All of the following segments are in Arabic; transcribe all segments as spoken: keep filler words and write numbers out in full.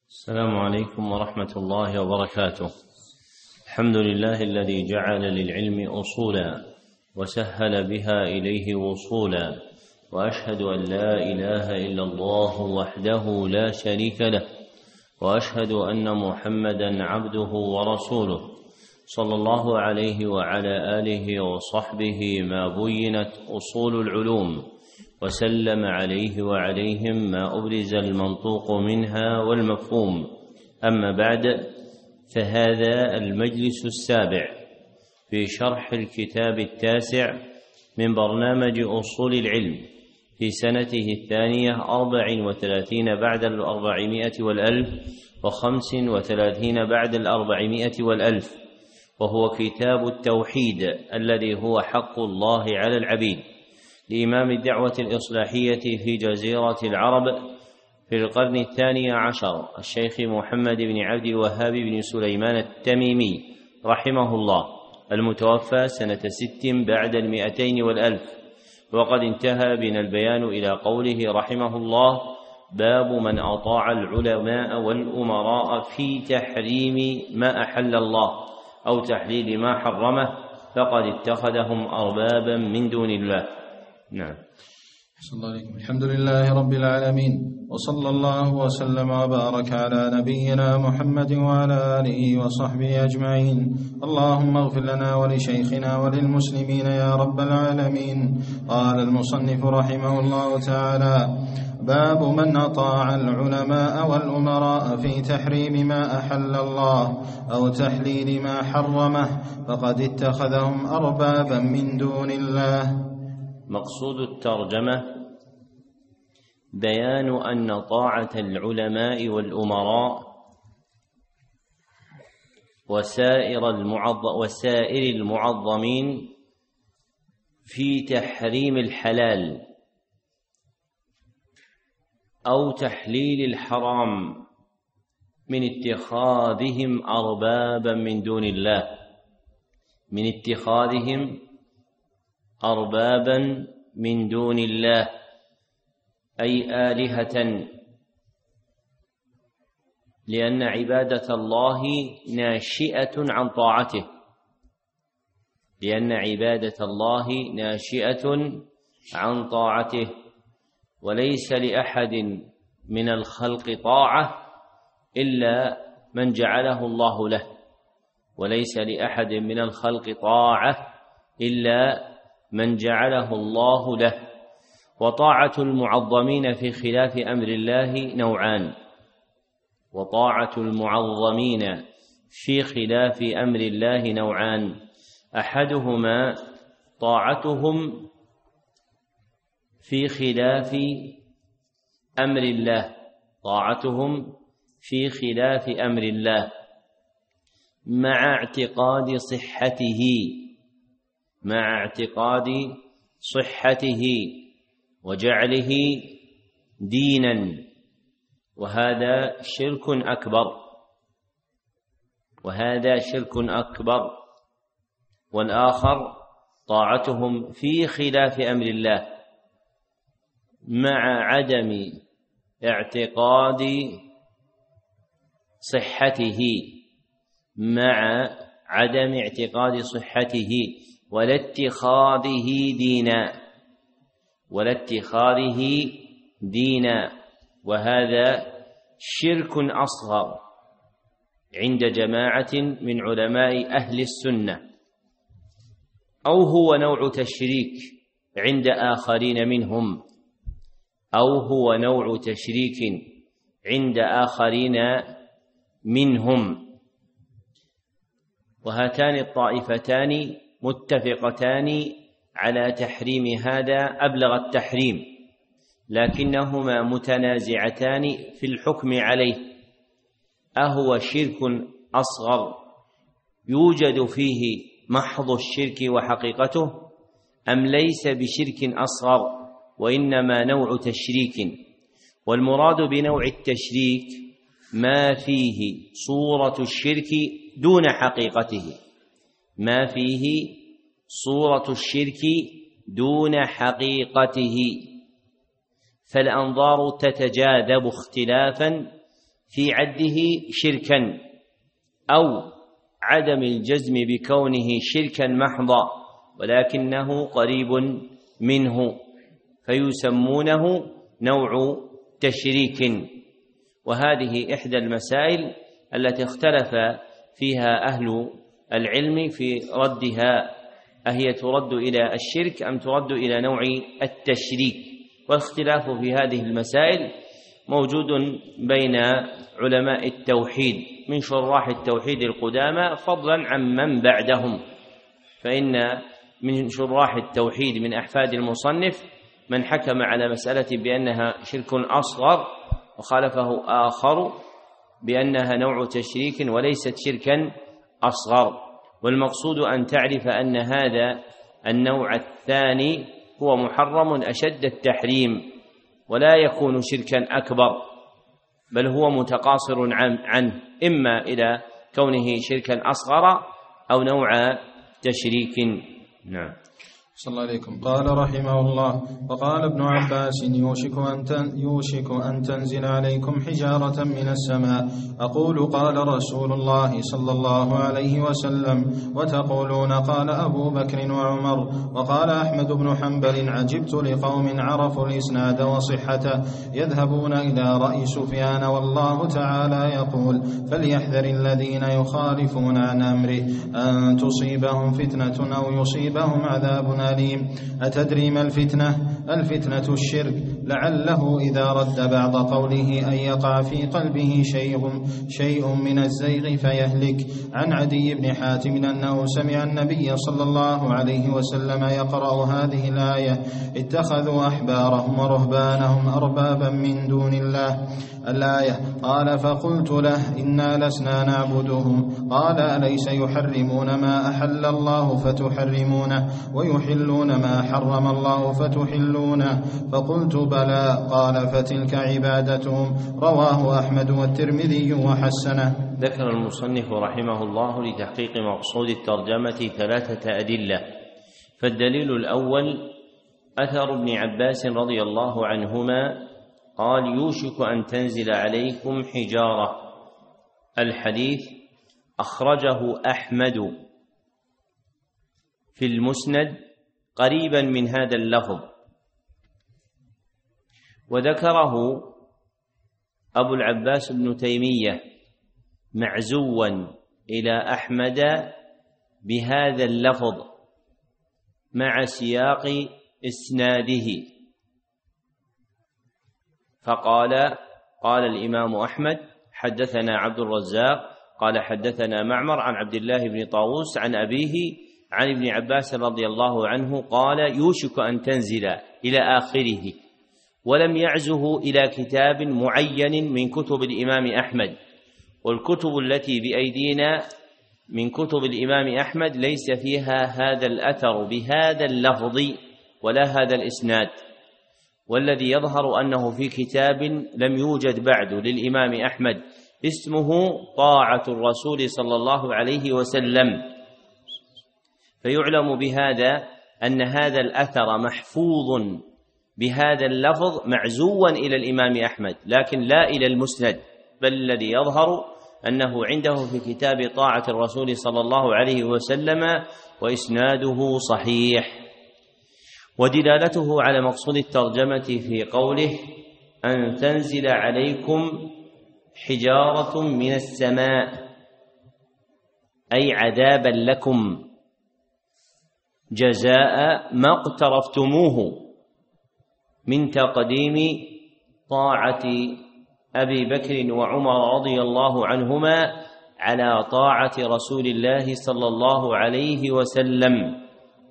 السلام عليكم ورحمة الله وبركاته. الحمد لله الذي جعل للعلم أصولا وسهل بها إليه وصولا، وأشهد أن لا إله إلا الله وحده لا شريك له، وأشهد أن محمدا عبده ورسوله صلى الله عليه وعلى آله وصحبه ما بينت أصول العلوم، وسلم عليه وعليهم ما أبرز المنطوق منها والمفهوم. أما بعد، فهذا المجلس السابع في شرح الكتاب التاسع من برنامج أصول العلم في سنته الثانية أربع وثلاثين بعد الأربعمائة والألف وخمس وثلاثين بعد الأربعمائة والألف، وهو كتاب التوحيد الذي هو حق الله على العبيد لإمام الدعوة الإصلاحية في جزيرة العرب في القرن الثاني عشر الشيخ محمد بن عبد الوهاب بن سليمان التميمي رحمه الله، المتوفى سنة ست بعد المئتين والألف. وقد انتهى بنا البيان إلى قوله رحمه الله: باب من أطاع العلماء والأمراء في تحريم ما أحل الله أو تحليل ما حرمه فقد اتخذهم أربابا من دون الله. نعم. صلى الله عليكم. الحمد لله رب العالمين، وصلى الله وسلم وبارك على نبينا محمد وعلى آله وصحبه أجمعين. اللهم اغفر لنا ولشيخنا وللمسلمين يا رب العالمين. قال المصنف رحمه الله تعالى: باب من أطاع العلماء والأمراء في تحريم ما أحل الله أو تحليل ما حرمه فقد اتخذهم أربابا من دون الله. مقصود الترجمة بيان أن طاعة العلماء والأمراء وسائر المعظ وسائر المعظمين في تحريم الحلال أو تحليل الحرام من اتخاذهم أربابا من دون الله، من اتخاذهم أربابا من دون الله، أي آلهة، لأن عبادة الله ناشئة عن طاعته، لأن عبادة الله ناشئة عن طاعته، وليس لأحد من الخلق طاعة إلا من جعله الله له، وليس لأحد من الخلق طاعة إلا من جعله الله له. وطاعة المعظمين في خلاف أمر الله نوعان، وطاعة المعظمين في خلاف أمر الله نوعان: أحدهما طاعتهم في خلاف أمر الله، طاعتهم في خلاف أمر الله مع اعتقاد صحته، مع اعتقاد صحته وجعله دينا، وهذا شرك أكبر، وهذا شرك أكبر. والآخر طاعتهم في خلاف أمر الله مع عدم اعتقاد صحته، مع عدم اعتقاد صحته ولا اتخاذه دينا، ولا اتخاذه دينا، وهذا شرك أصغر عند جماعة من علماء أهل السنة، أو هو نوع تشريك عند آخرين منهم، أو هو نوع تشريك عند آخرين منهم. وهاتان الطائفتان متفقتان على تحريم هذا أبلغ التحريم، لكنهما متنازعتان في الحكم عليه: أهو شرك أصغر يوجد فيه محض الشرك وحقيقته، أم ليس بشرك أصغر وإنما نوع تشريك؟ والمراد بنوع التشريك ما فيه صورة الشرك دون حقيقته، ما فيه صورة الشرك دون حقيقته، فالأنظار تتجاذب اختلافا في عده شركا أو عدم الجزم بكونه شركا محضا ولكنه قريب منه فيسمونه نوع تشريك. وهذه إحدى المسائل التي اختلف فيها أهل العلم في ردها، أهي ترد إلى الشرك أم ترد إلى نوع التشريك؟ والاختلاف في هذه المسائل موجود بين علماء التوحيد من شراح التوحيد القدامى فضلا عن من بعدهم، فإن من شراح التوحيد من أحفاد المصنف من حكم على مسألة بأنها شرك أصغر وخالفه آخر بأنها نوع تشريك وليست شركا أصغر. والمقصود أن تعرف أن هذا النوع الثاني هو محرم أشد التحريم ولا يكون شركا أكبر، بل هو متقاصر عنه إما إلى كونه شركا أصغر أو نوع تشريك. نعم. صلى الله عليكم. قال رحمه الله: وقال ابن عباس: يوشك أن, يوشك أن تنزل عليكم حجارة من السماء. أقول: قال رسول الله صلى الله عليه وسلم، وتقولون قال أبو بكر وعمر. وقال أحمد بن حنبل: عجبت لقوم عرفوا الإسناد وصحته يذهبون إلى رأي سفيان والله تعالى يقول: فليحذر الذين يخالفون عن أمره أن تصيبهم فتنة أو يصيبهم عذاب أليم. أتدري ما الفتنة؟ الفتنة الشرك، لعله إذا رد بعض قوله أن يقع في قلبه شيء, شيء من الزيغ فيهلك. عن عدي بن حاتم أنه سمع النبي صلى الله عليه وسلم يقرأ هذه الآية: اتخذوا أحبارهم ورهبانهم أربابا من دون الله، الآية. قال: فقلت له: إنا لسنا نعبدهم. قال: أليس يحرمون ما أحل الله فتحرمونه ويحلون ما حرم الله فتحلونه؟ فقلت: بلى. قال: فتلك عبادتهم. رواه أحمد والترمذي وحسنه. ذكر المصنف رحمه الله لتحقيق مقصود الترجمة ثلاثة أدلة. فالدليل الأول أثر ابن عباس رضي الله عنهما قال: يوشك أن تنزل عليكم حجارة. الحديث أخرجه أحمد في المسند قريبا من هذا اللفظ، وذكره أبو العباس بن تيمية معزوا إلى أحمد بهذا اللفظ مع سياق إسناده، فقال: قال الإمام أحمد حدثنا عبد الرزاق قال حدثنا معمر عن عبد الله بن طاووس عن أبيه عن ابن عباس رضي الله عنه قال: يوشك أن تنزل إلى آخره، ولم يعزه إلى كتاب معين من كتب الإمام أحمد. والكتب التي بأيدينا من كتب الإمام أحمد ليس فيها هذا الأثر بهذا اللفظ ولا هذا الإسناد، والذي يظهر أنه في كتاب لم يوجد بعد للإمام أحمد اسمه طاعة الرسول صلى الله عليه وسلم. فيعلم بهذا أن هذا الأثر محفوظ بهذا اللفظ معزوا إلى الإمام أحمد، لكن لا إلى المسند، بل الذي يظهر أنه عنده في كتاب طاعة الرسول صلى الله عليه وسلم وإسناده صحيح. ودلالته على مقصود الترجمة في قوله: أن تنزل عليكم حجارة من السماء، أي عذابا لكم جزاء ما اقترفتموه من تقديم طاعة أبي بكر وعمر رضي الله عنهما على طاعة رسول الله صلى الله عليه وسلم.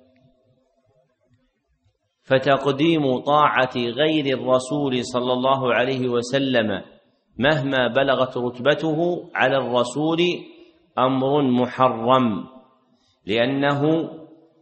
فتقديم طاعة غير الرسول صلى الله عليه وسلم مهما بلغت رتبته على الرسول أمر محرم، لأنه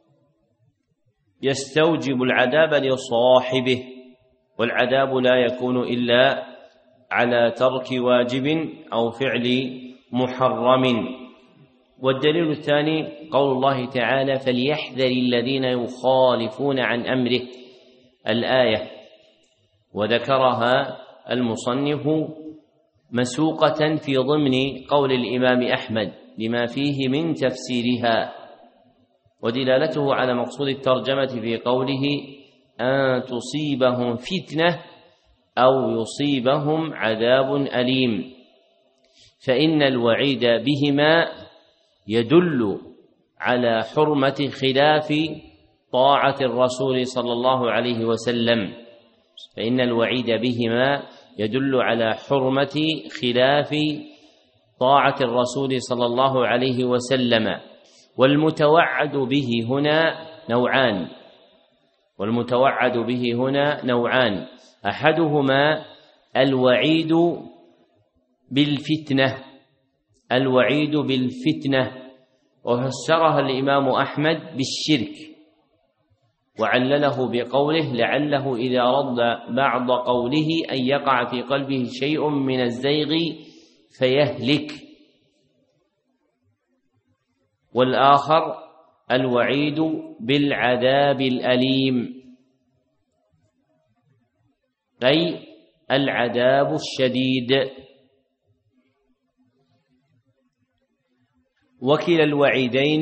يستوجب العذاب لصاحبه، والعذاب لا يكون إلا على ترك واجب أو فعل محرم. والدليل الثاني قول الله تعالى: فليحذر الذين يخالفون عن أمره، الآية. وذكرها المصنف مسوقة في ضمن قول الإمام أحمد لما فيه من تفسيرها، ودلالته على مقصود الترجمة في قوله أن تصيبهم فتنة أو يصيبهم عذاب أليم، فإن الوعيد بهما يدل على حرمة خلاف طاعة الرسول صلى الله عليه وسلم، فإن الوعيد بهما يدل على حرمة خلاف طاعة الرسول صلى الله عليه وسلم. والمتوعد به هنا نوعان والمتوعد به هنا نوعان أحدهما الوعيد بالفتنة الوعيد بالفتنة وفسرها الإمام أحمد بالشرك، وعلله بقوله لعله إذا رد بعض قوله أن يقع في قلبه شيء من الزيغ فيهلك. والآخر الوعيد بالعذاب الأليم، أي العذاب الشديد. وكلا الوعيدين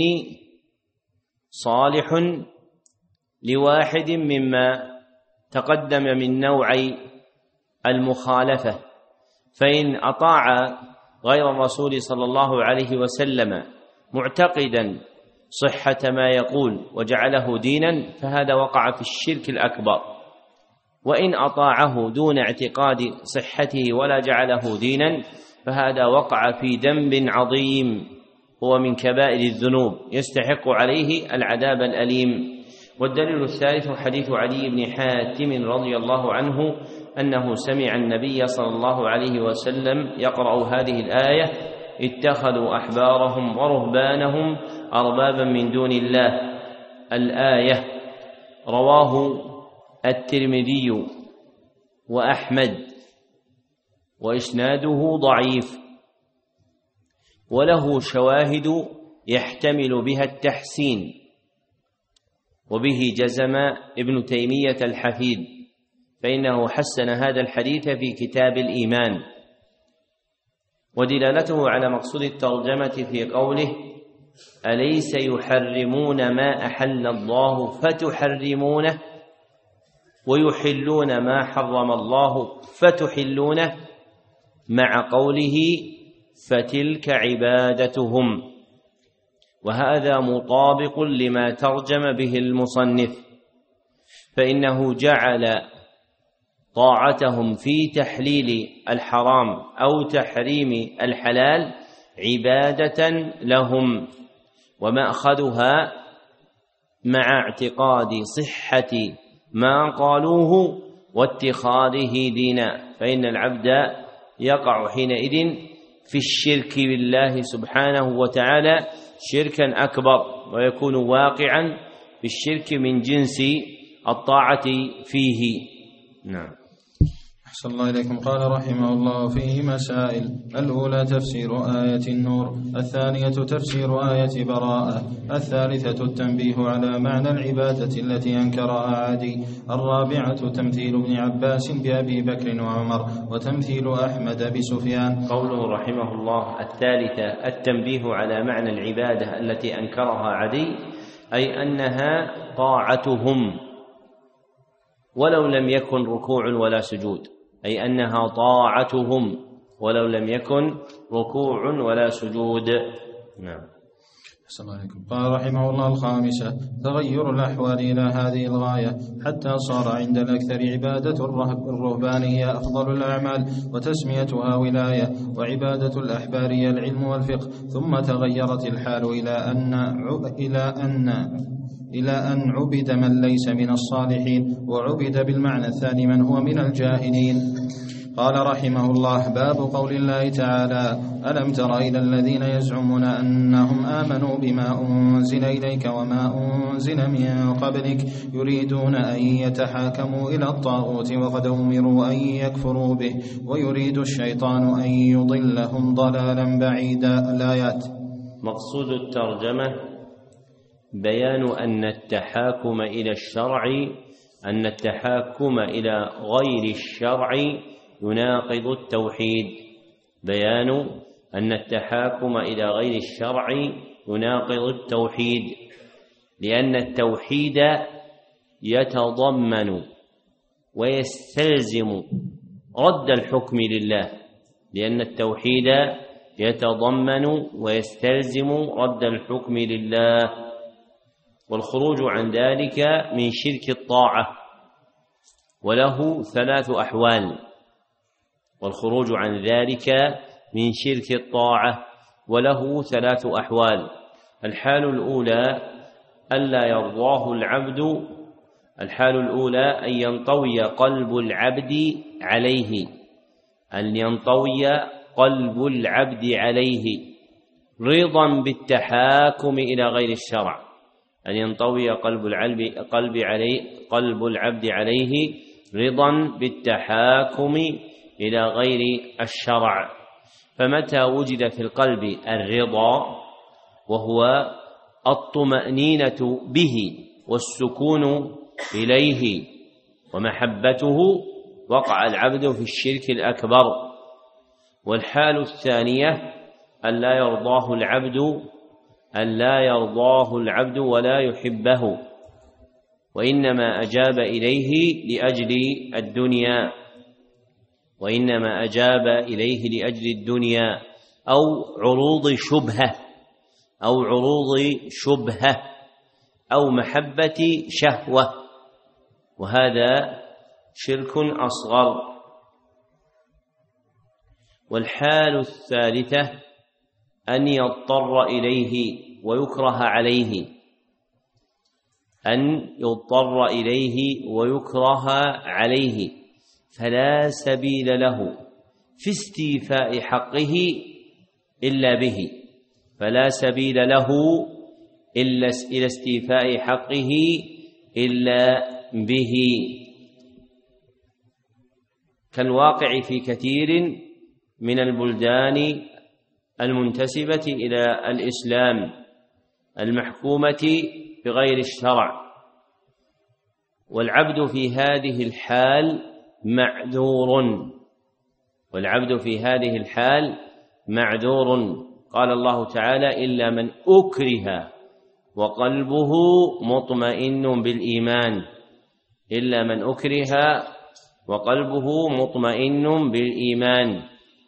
صالح لواحد مما تقدم من نوعي المخالفة، فإن أطاع غير الرسول صلى الله عليه وسلم معتقدا صحة ما يقول وجعله دينا فهذا وقع في الشرك الأكبر، وإن أطاعه دون اعتقاد صحته ولا جعله دينا فهذا وقع في ذنب عظيم هو من كبائر الذنوب يستحق عليه العذاب الأليم. والدليل الثالث حديث علي بن حاتم رضي الله عنه أنه سمع النبي صلى الله عليه وسلم يقرأ هذه الآية اتخذوا أحبارهم ورهبانهم أربابا من دون الله الآية. رواه الترمذي وأحمد وإسناده ضعيف، وله شواهد يحتمل بها التحسين، وبه جزم ابن تيمية الحفيد، فإنه حسن هذا الحديث في كتاب الإيمان. ودلالته على مقصود الترجمة في قوله أليس يحرمون ما أحل الله فتحرمونه ويحلون ما حرم الله فتحلونه، مع قوله فتلك عبادتهم، وهذا مطابق لما ترجم به المصنف، فإنه جعل طاعتهم في تحليل الحرام أو تحريم الحلال عبادة لهم، ومأخذها مع اعتقاد صحة ما قالوه واتخاذه دينا، فإن العبد يقع حينئذ في الشرك بالله سبحانه وتعالى شركا أكبر، ويكون واقعا في الشرك من جنس الطاعة فيه. نعم. أحسن الله إليكم. قال رحمه الله فيه مسائل: الأولى تفسير آية النور، الثانية تفسير آية براءة، الثالثة التنبيه على معنى العبادة التي أنكرها عدي، الرابعة تمثيل ابن عباس بأبي بكر وعمر، وتمثيل أحمد بسفيان. قوله رحمه الله الثالثة التنبيه على معنى العبادة التي أنكرها عدي، أي أنها طاعتهم ولو لم يكن ركوع ولا سجود، أي أنها طاعتهم ولو لم يكن ركوع ولا سجود. نعم. السلام عليكم. قال رحمه الله الخامسة تغير الأحوال إلى هذه الغاية حتى صار عند الأكثر عبادة الرهبان هي أفضل الأعمال وتسميتها ولاية، وعبادة الأحبار هي العلم والفقه، ثم تغيرت الحال إلى أن إلى أن إلى أن عبد من ليس من الصالحين، وعبد بالمعنى الثاني من هو من الجاهلين. قال رحمه الله: باب قول الله تعالى: ألم تر إلى الذين يزعمون أنهم آمنوا بما أنزل إليك وما أنزل من قبلك يريدون أن يتحاكموا إلى الطاغوت وقد أمروا أن يكفروا به ويريد الشيطان أن يضلهم ضلالا بعيدا. الآيات. مقصود الترجمة بيان أن التحاكم إلى الشرع أن التحاكم إلى غير الشرع يناقض التوحيد، بيان أن التحاكم إلى غير الشرع يناقض التوحيد، لأن التوحيد يتضمن ويستلزم رد الحكم لله، لأن التوحيد يتضمن ويستلزم رد الحكم لله، والخروج عن ذلك من شرك الطاعة، وله ثلاث أحوال. والخروج عن ذلك من شرك الطاعة وله ثلاث أحوال. الحال الأولى ألا يرضاه العبد الحال الأولى أن ينطوي قلب العبد عليه أن ينطوي قلب العبد عليه رضا بالتحاكم إلى غير الشرع أن ينطوي قلب العبد قلب عليه قلب العبد عليه رضا بالتحاكم إلى غير الشرع. فمتى وجد في القلب الرضا وهو الطمأنينة به والسكون إليه ومحبته، وقع العبد في الشرك الأكبر. والحال الثانية أن لا يرضاه العبد أن لا يرضاه العبد ولا يحبه، وإنما أجاب إليه لأجل الدنيا وإنما أجاب إليه لأجل الدنيا أو عروض شبهة أو عروض شبهة أو محبة شهوة، وهذا شرك أصغر. والحال الثالثة أن يضطر إليه ويكره عليه أن يضطر إليه ويكره عليه فلا سبيل له في استيفاء حقه إلا به فلا سبيل له إلا إلى استيفاء حقه إلا به، كالواقع في كثير من البلدان المنتسبة إلى الإسلام المحكومة بغير الشرع. والعبد في هذه الحال معذور والعبد في هذه الحال معذور قال الله تعالى: إلا من أكره وقلبه مطمئن بالإيمان إلا من أكره وقلبه مطمئن بالإيمان.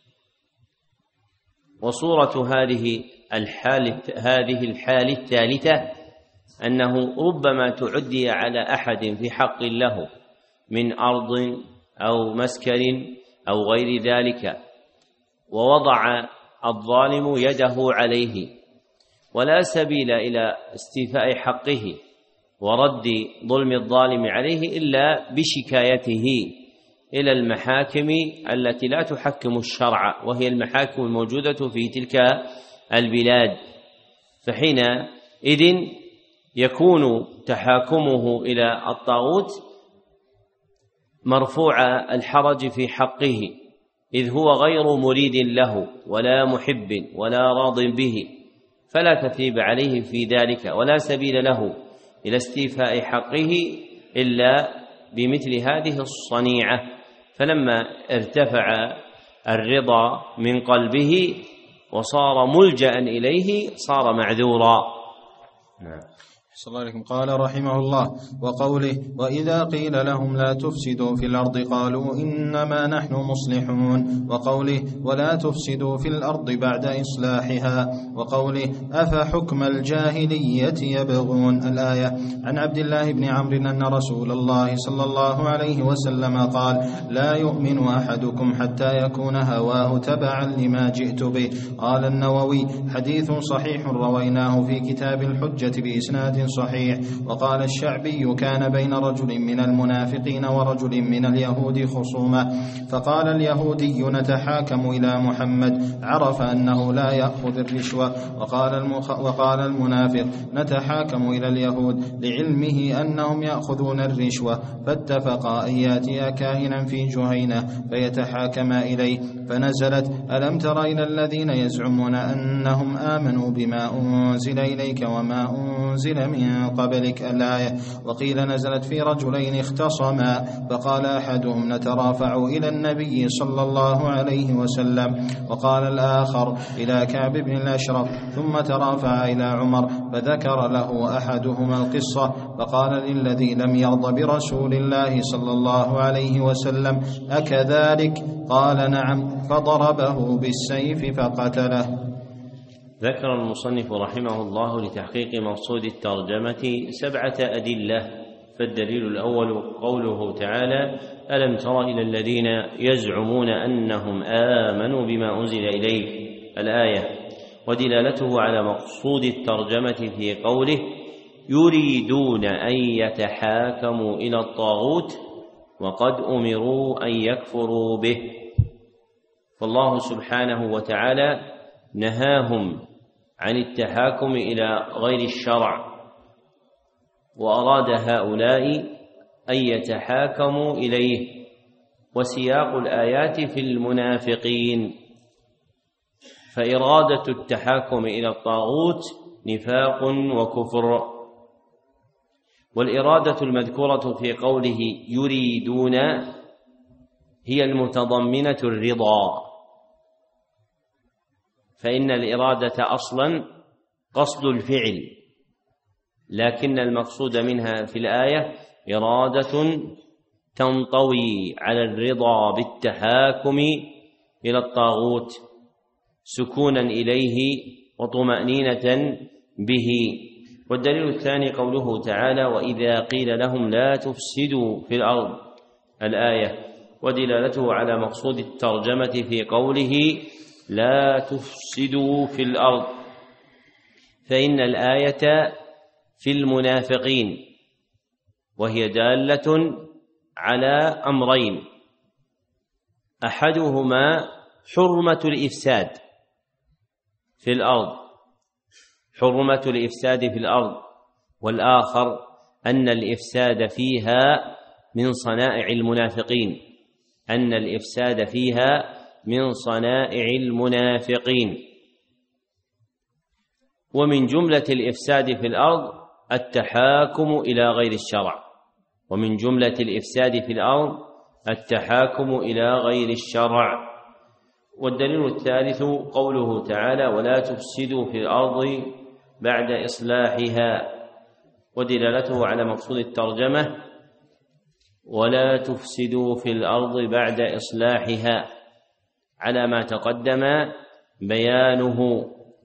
وصورة هذه الحال هذه الحال الثالثة أنه ربما تعدي على أحد في حق له من أرض أو مسكن أو غير ذلك، ووضع الظالم يده عليه ولا سبيل إلى استيفاء حقه ورد ظلم الظالم عليه إلا بشكايته إلى المحاكم التي لا تحكم الشرع، وهي المحاكم الموجودة في تلك البلاد. فحينئذ يكون تحاكمه إلى الطاغوت مرفوع الحرج في حقه، إذ هو غير مريد له ولا محب ولا راض به، فلا تثريب عليه في ذلك ولا سبيل له إلى استيفاء حقه إلا بمثل هذه الصنيعة. فلما ارتفع الرضا من قلبه وصار ملجأ إليه صار معذورا. نعم. صلى الله عليه. قال رحمه الله: وقوله: وإذا قيل لهم لا تفسدوا في الأرض قالوا إنما نحن مصلحون. وقوله: ولا تفسدوا في الأرض بعد إصلاحها. وقوله: أفحكم الجاهلية يبغون. الآية. عن عبد الله بن عمرو أن رسول الله صلى الله عليه وسلم قال: لا يؤمن أحدكم حتى يكون هواه تبعا لما جئت به. قال النووي: حديث صحيح رويناه في كتاب الحجة بإسناد صحيح. وقال الشعبي: كان بين رجل من المنافقين ورجل من اليهود خصومة، فقال اليهودي: نتحاكم إلى محمد، عرف أنه لا يأخذ الرشوة. وقال, المخ... وقال المنافق: نتحاكم إلى اليهود، لعلمه أنهم يأخذون الرشوة، فاتفقا أن ياتيا كاهنا في جهينة فيتحاكما إليه. فنزلت: ألم تر إلى الذين يزعمون أنهم آمنوا بما أنزل إليك وما أنزل من من قبلك الآية. وقيل نزلت في رجلين اختصما فقال أحدهم نترافع إلى النبي صلى الله عليه وسلم، وقال الآخر إلى كعب بن الأشرف، ثم ترافع إلى عمر فذكر له أحدهما القصة فقال للذي لم يرض برسول الله صلى الله عليه وسلم أكذلك؟ قال نعم، فضربه بالسيف فقتله. ذكر المصنف رحمه الله لتحقيق مقصود الترجمة سبعة أدلة. فالدليل الأول قوله تعالى: ألم تر إلى الذين يزعمون أنهم آمنوا بما أنزل إليك الآية. ودلالته على مقصود الترجمة في قوله: يريدون أن يتحاكموا إلى الطاغوت وقد أمروا أن يكفروا به. فالله سبحانه وتعالى نهاهم عن التحاكم إلى غير الشرع، وأراد هؤلاء أن يتحاكموا إليه. وسياق الآيات في المنافقين، فإرادة التحاكم إلى الطاغوت نفاق وكفر. والإرادة المذكورة في قوله يريدون هي المتضمنة الرضا، فإن الإرادة أصلا قصد الفعل، لكن المقصود منها في الآية إرادة تنطوي على الرضا بالتحاكم إلى الطاغوت سكونا إليه وطمأنينة به. والدليل الثاني قوله تعالى: وإذا قيل لهم لا تفسدوا في الأرض الآية. ودلالته على مقصود الترجمة في قوله لا تفسدوا في الأرض، فإن الآية في المنافقين، وهي دالة على أمرين: أحدهما حرمة الإفساد في الأرض حرمة الإفساد في الأرض والآخر أن الإفساد فيها من صنائع المنافقين أن الإفساد فيها من صنائع المنافقين. ومن جملة الإفساد في الأرض التحاكم إلى غير الشرع ومن جملة الإفساد في الأرض التحاكم إلى غير الشرع. والدليل الثالث قوله تعالى: ولا تفسدوا في الأرض بعد إصلاحها. ودلالته على مقصود الترجمة: ولا تفسدوا في الأرض بعد إصلاحها، على ما تقدم بيانه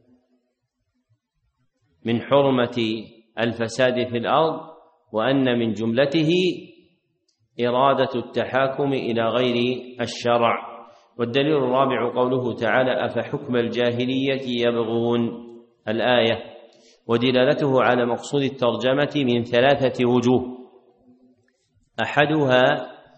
من حرمة الفساد في الأرض، وأن من جملته إرادة التحاكم إلى غير الشرع. والدليل الرابع قوله تعالى: أفحكم الجاهلية يبغون الآية. ودلالته على مقصود الترجمة من ثلاثة وجوه: أحدها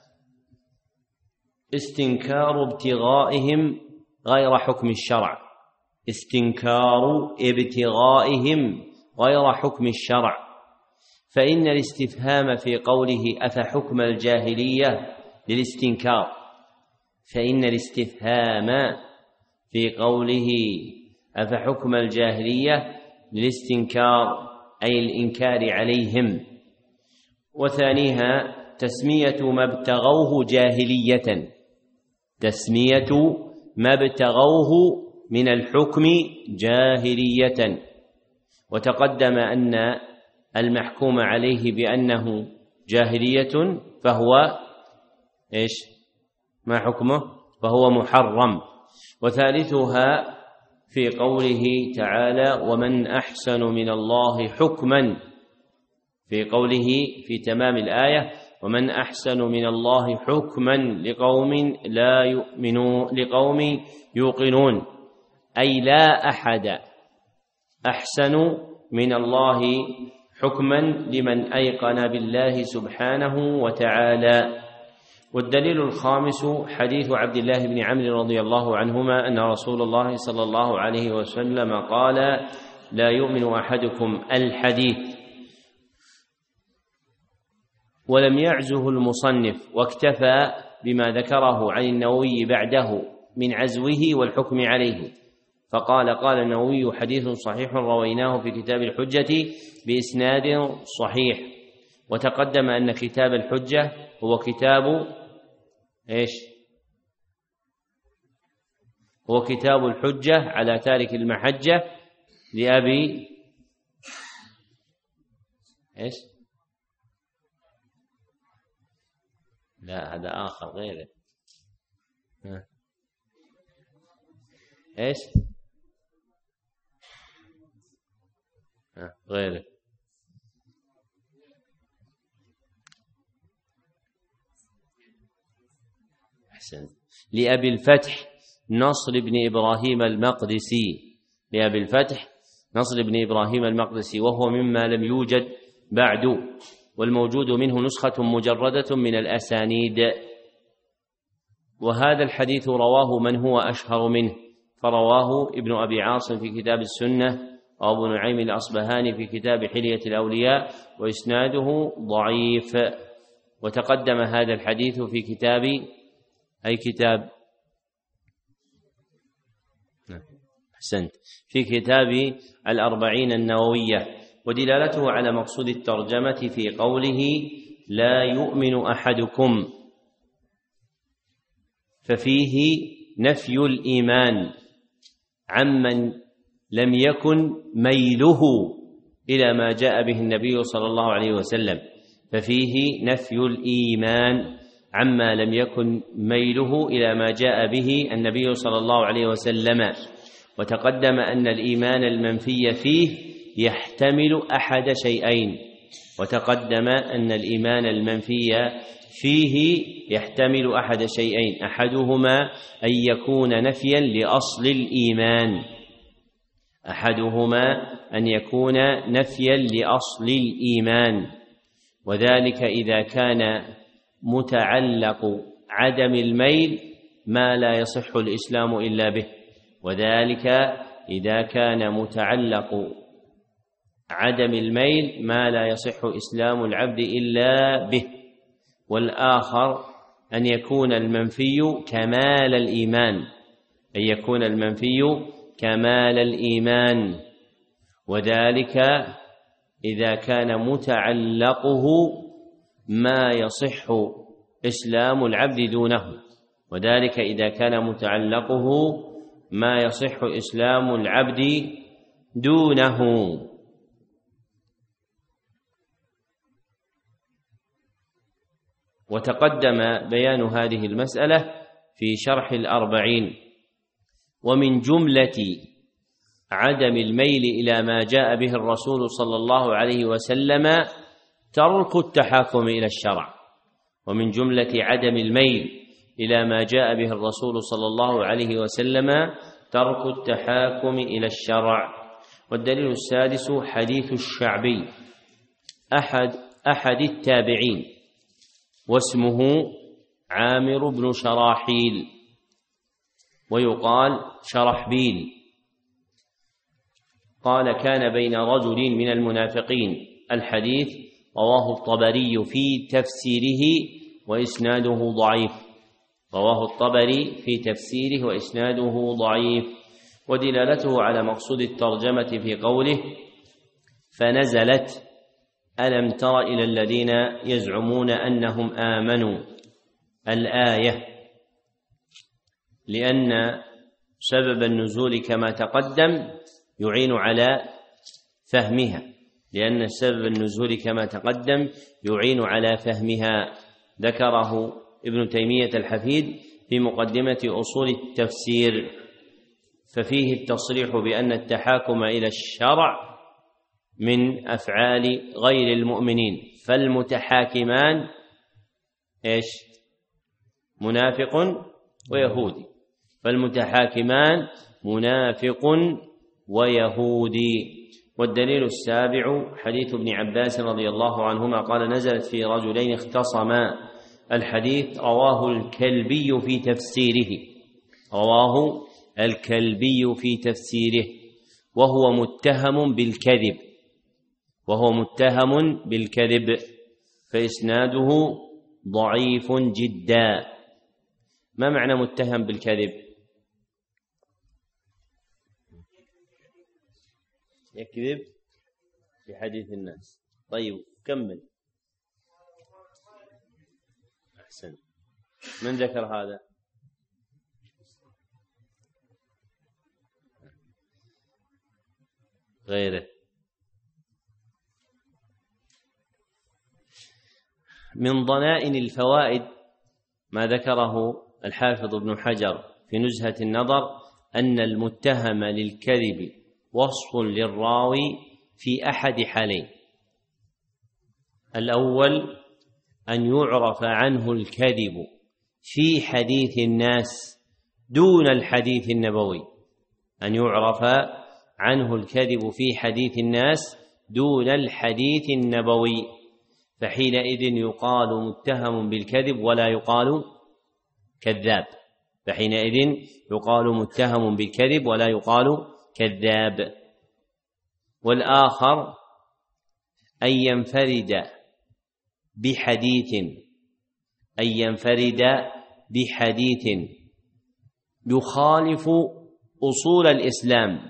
استنكار ابتغائهم غير حكم الشرع استنكار ابتغائهم غير حكم الشرع فإن الاستفهام في قوله أفحكم الجاهلية للاستنكار فإن الاستفهام في قوله أفحكم الجاهلية للاستنكار أي الإنكار عليهم. وثانيها تسمية ما ابتغوه جاهلية تسمية ما ابتغوه من الحكم جاهلية. وتقدم أن المحكوم عليه بأنه جاهلية فهو إيش؟ ما حكمه؟ فهو محرم. وثالثها في قوله تعالى: ومن أحسن من الله حكما، في قوله في تمام الآية: ومن أحسن من الله حكما لقوم لا يؤمنون لقوم يوقنون، أي لا أحد أحسن من الله حكما لمن أيقن بالله سبحانه وتعالى. والدليل الخامس حديث عبد الله بن عمرو رضي الله عنهما أن رسول الله صلى الله عليه وسلم قال: لا يؤمن أحدكم الحديث. ولم يعزه المصنف، واكتفى بما ذكره عن النووي بعده من عزوه والحكم عليه، فقال قال النووي حديث صحيح رويناه في كتاب الحجة بإسناد صحيح. وتقدم أن كتاب الحجة هو كتاب إيش؟ هو كتاب الحجة على تارك المحجة لأبي إيش؟ لا هذا آخر غيره. ها. إيش؟ ها. غيره. أحسن. لأبي الفتح نصر بن إبراهيم المقدسي، لأبي الفتح نصر بن إبراهيم المقدسي، وهو مما لم يوجد بعد، والموجود منه نسخة مجردة من الأسانيد. وهذا الحديث رواه من هو أشهر منه، فرواه ابن أبي عاصم في كتاب السنة، وأبو نعيم الأصبهاني في كتاب حلية الأولياء، وإسناده ضعيف. وتقدم هذا الحديث في كتاب أي كتاب؟ أحسنت، في كتاب الأربعين النووية. ودلالته على مقصود الترجمة في قوله لا يؤمن أحدكم، ففيه نفي الإيمان عمن لم يكن ميله إلى ما جاء به النبي صلى الله عليه وسلم، ففيه نفي الإيمان عما لم يكن ميله إلى ما جاء به النبي صلى الله عليه وسلم. وتقدم أن الإيمان المنفي فيه يحتمل أحد شيئين، وتقدم أن الإيمان المنفي فيه يحتمل أحد شيئين، أحدهما أن يكون نفيا لأصل الإيمان، أحدهما أن يكون نفيا لأصل الإيمان، وذلك إذا كان متعلق عدم الميل ما لا يصح الإسلام إلا به، وذلك إذا كان متعلق عدم الميل ما لا يصح إسلام العبد إلا به. والآخر أن يكون المنفي كمال الإيمان، أن يكون المنفي كمال الإيمان، وذلك إذا كان متعلقه ما يصح إسلام العبد دونه، وذلك إذا كان متعلقه ما يصح إسلام العبد دونه. وتقدم بيان هذه المسألة في شرح الأربعين. ومن جملة عدم الميل إلى ما جاء به الرسول صلى الله عليه وسلم ترك التحاكم إلى الشرع، ومن جملة عدم الميل إلى ما جاء به الرسول صلى الله عليه وسلم ترك التحاكم إلى الشرع. والدليل السادس حديث الشعبي أحد أحد التابعين، واسمه عامر بن شراحيل، ويقال شرحبيل، قال كان بين رجل من المنافقين. الحديث رواه الطبري في تفسيره وإسناده ضعيف، رواه الطبري في تفسيره وإسناده ضعيف. ودلالته على مقصود الترجمة في قوله فنزلت ألم تر إلى الذين يزعمون أنهم آمنوا الآية، لأن سبب النزول كما تقدم يعين على فهمها، لأن سبب النزول كما تقدم يعين على فهمها. ذكره ابن تيمية الحفيد في مقدمة أصول التفسير، ففيه التصريح بأن التحاكم إلى الشرع من أفعال غير المؤمنين، فالمتحاكمان إيش؟ منافق ويهودي، فالمتحاكمان منافق ويهودي. والدليل السابع حديث ابن عباس رضي الله عنهما قال نزلت في رجلين اختصما. الحديث رواه الكلبي في تفسيره، رواه الكلبي في تفسيره، وهو متهم بالكذب، وهو متهم بالكذب فإسناده ضعيف جدا. ما معنى متهم بالكذب؟ يكذب في حديث الناس. طيب كمل. أحسن. من ذكر هذا؟ غيره. من ضنائن الفوائد ما ذكره الحافظ ابن حجر في نزهة النظر أن المتهم للكذب وصف للراوي في أحد حالين: الأول أن يعرف عنه الكذب في حديث الناس دون الحديث النبوي، أن يعرف عنه الكذب في حديث الناس دون الحديث النبوي، فحينئذ يقال متهم بالكذب ولا يقال كذاب، فحينئذ يقال متهم بالكذب ولا يقال كذاب. والآخر أن ينفرد بحديث أن ينفرد بحديث يخالف أصول الإسلام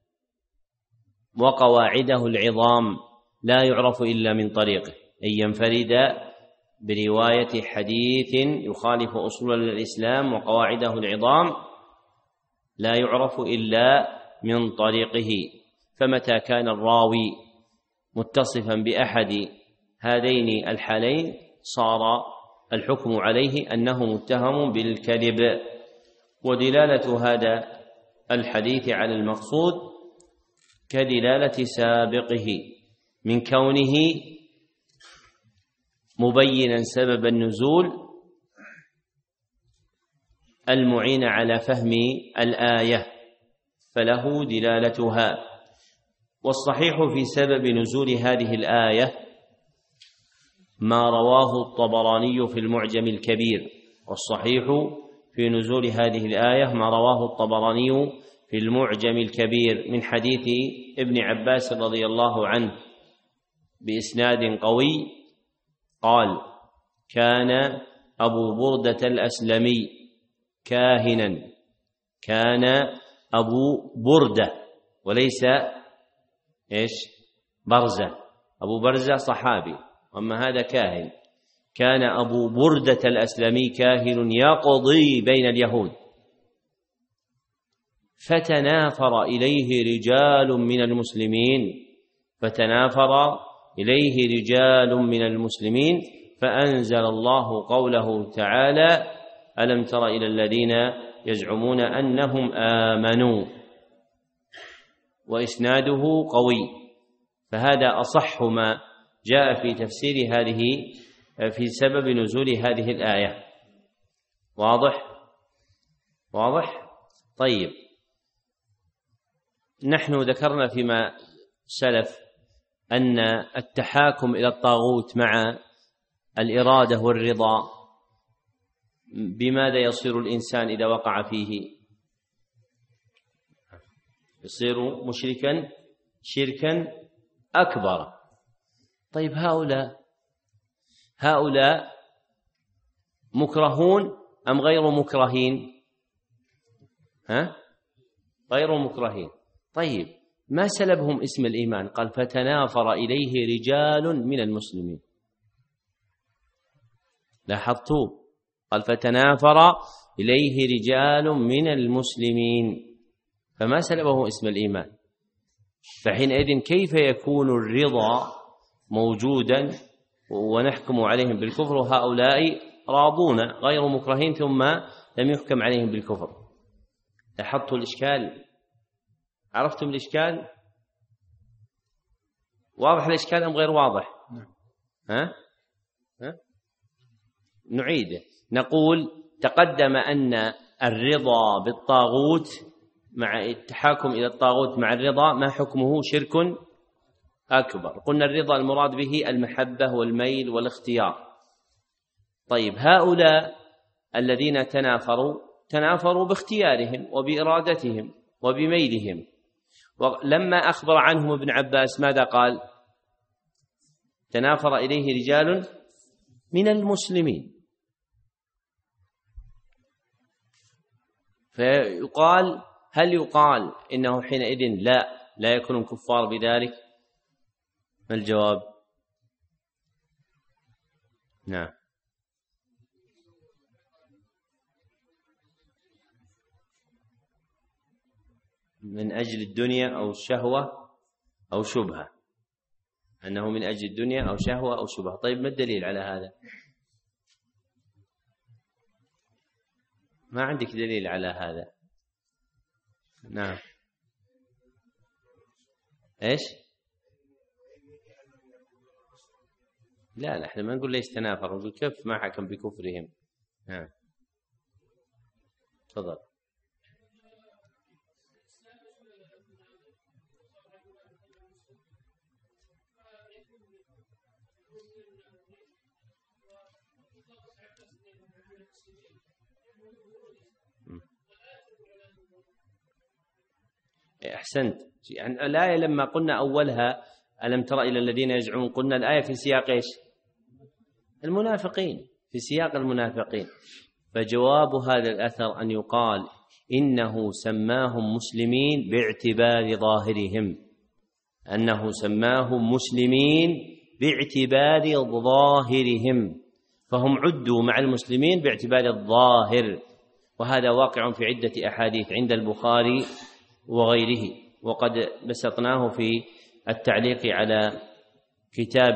وقواعده العظام لا يعرف إلا من طريقه، أن ينفرد برواية حديث يخالف أصول الإسلام وقواعده العظام لا يعرف إلا من طريقه. فمتى كان الراوي متصفا بأحد هذين الحالين صار الحكم عليه أنه متهم بالكذب. ودلالة هذا الحديث على المقصود كدلالة سابقه من كونه مبينا سبب النزول المعين على فهم الآية، فله دلالتها. والصحيح في سبب نزول هذه الآية ما رواه الطبراني في المعجم الكبير، والصحيح في نزول هذه الآية ما رواه الطبراني في المعجم الكبير من حديث ابن عباس رضي الله عنه بإسناد قوي قال: كان أبو بردة الأسلمي كاهنا، كان أبو بردة وليس إيش برزة، أبو برزة صحابي أما هذا كاهن. كان أبو بردة الأسلمي كاهن يقضي بين اليهود، فتنافر إليه رجال من المسلمين فتنافر إليه رجال من المسلمين فأنزل الله قوله تعالى: ألم تر إلى الذين يزعمون أنهم آمنوا، وإسناده قوي. فهذا أصح ما جاء في تفسير هذه في سبب نزول هذه الآية. واضح؟ واضح؟ طيب، نحن ذكرنا فيما سلف أن التحاكم إلى الطاغوت مع الإرادة والرضا بماذا يصير الإنسان إذا وقع فيه؟ يصير مشركا شركا أكبر. طيب، هؤلاء هؤلاء مكرهون أم غير مكرهين؟ ها؟ غير مكرهين. طيب، ما سلبهم اسم الإيمان؟ قال: فتنافر إليه رجال من المسلمين. لاحظتوا؟ قال: فتنافر إليه رجال من المسلمين، فما سلبه اسم الإيمان. فحينئذ كيف يكون الرضا موجودا ونحكم عليهم بالكفر وهؤلاء راضون غير مكرهين ثم لم يحكم عليهم بالكفر؟ لاحظتوا الإشكال؟ عرفتم الإشكال؟ واضح الإشكال أم غير واضح؟ ها؟ ها؟ نعيده. نقول تقدم أن الرضا بالطاغوت مع التحاكم إلى الطاغوت مع الرضا ما حكمه شرك أكبر. قلنا الرضا المراد به المحبة والميل والاختيار. طيب، هؤلاء الذين تنافروا تنافروا باختيارهم وبإرادتهم وبميلهم. ولما أخبر عنهم ابن عباس ماذا قال؟ تنافر إليه رجال من المسلمين. فيقال هل يقال إنه حينئذ لا لا يكون كفار بذلك؟ ما الجواب؟ نعم. من أجل الدنيا أو الشهوة أو شبهة، أنه من أجل الدنيا أو شهوة أو شبهة. طيب ما الدليل على هذا؟ ما عندك دليل على هذا. نعم. إيش؟ لا لا احنا ما نقول ليش تنافر، نقول كيف ما حكم بكفرهم. نعم تفضل. أحسنت. يعني الآية لما قلنا أولها ألم تر إلى الذين يزعمون، قلنا الآية في سياق إيش؟ المنافقين، في سياق المنافقين. فجواب هذا الأثر أن يقال إنه سماهم مسلمين باعتبار ظاهرهم، أنه سماهم مسلمين باعتبار ظاهرهم، فهم عدوا مع المسلمين باعتبار الظاهر. وهذا واقع في عدة أحاديث عند البخاري وغيره، وقد بسطناه في التعليق على كتاب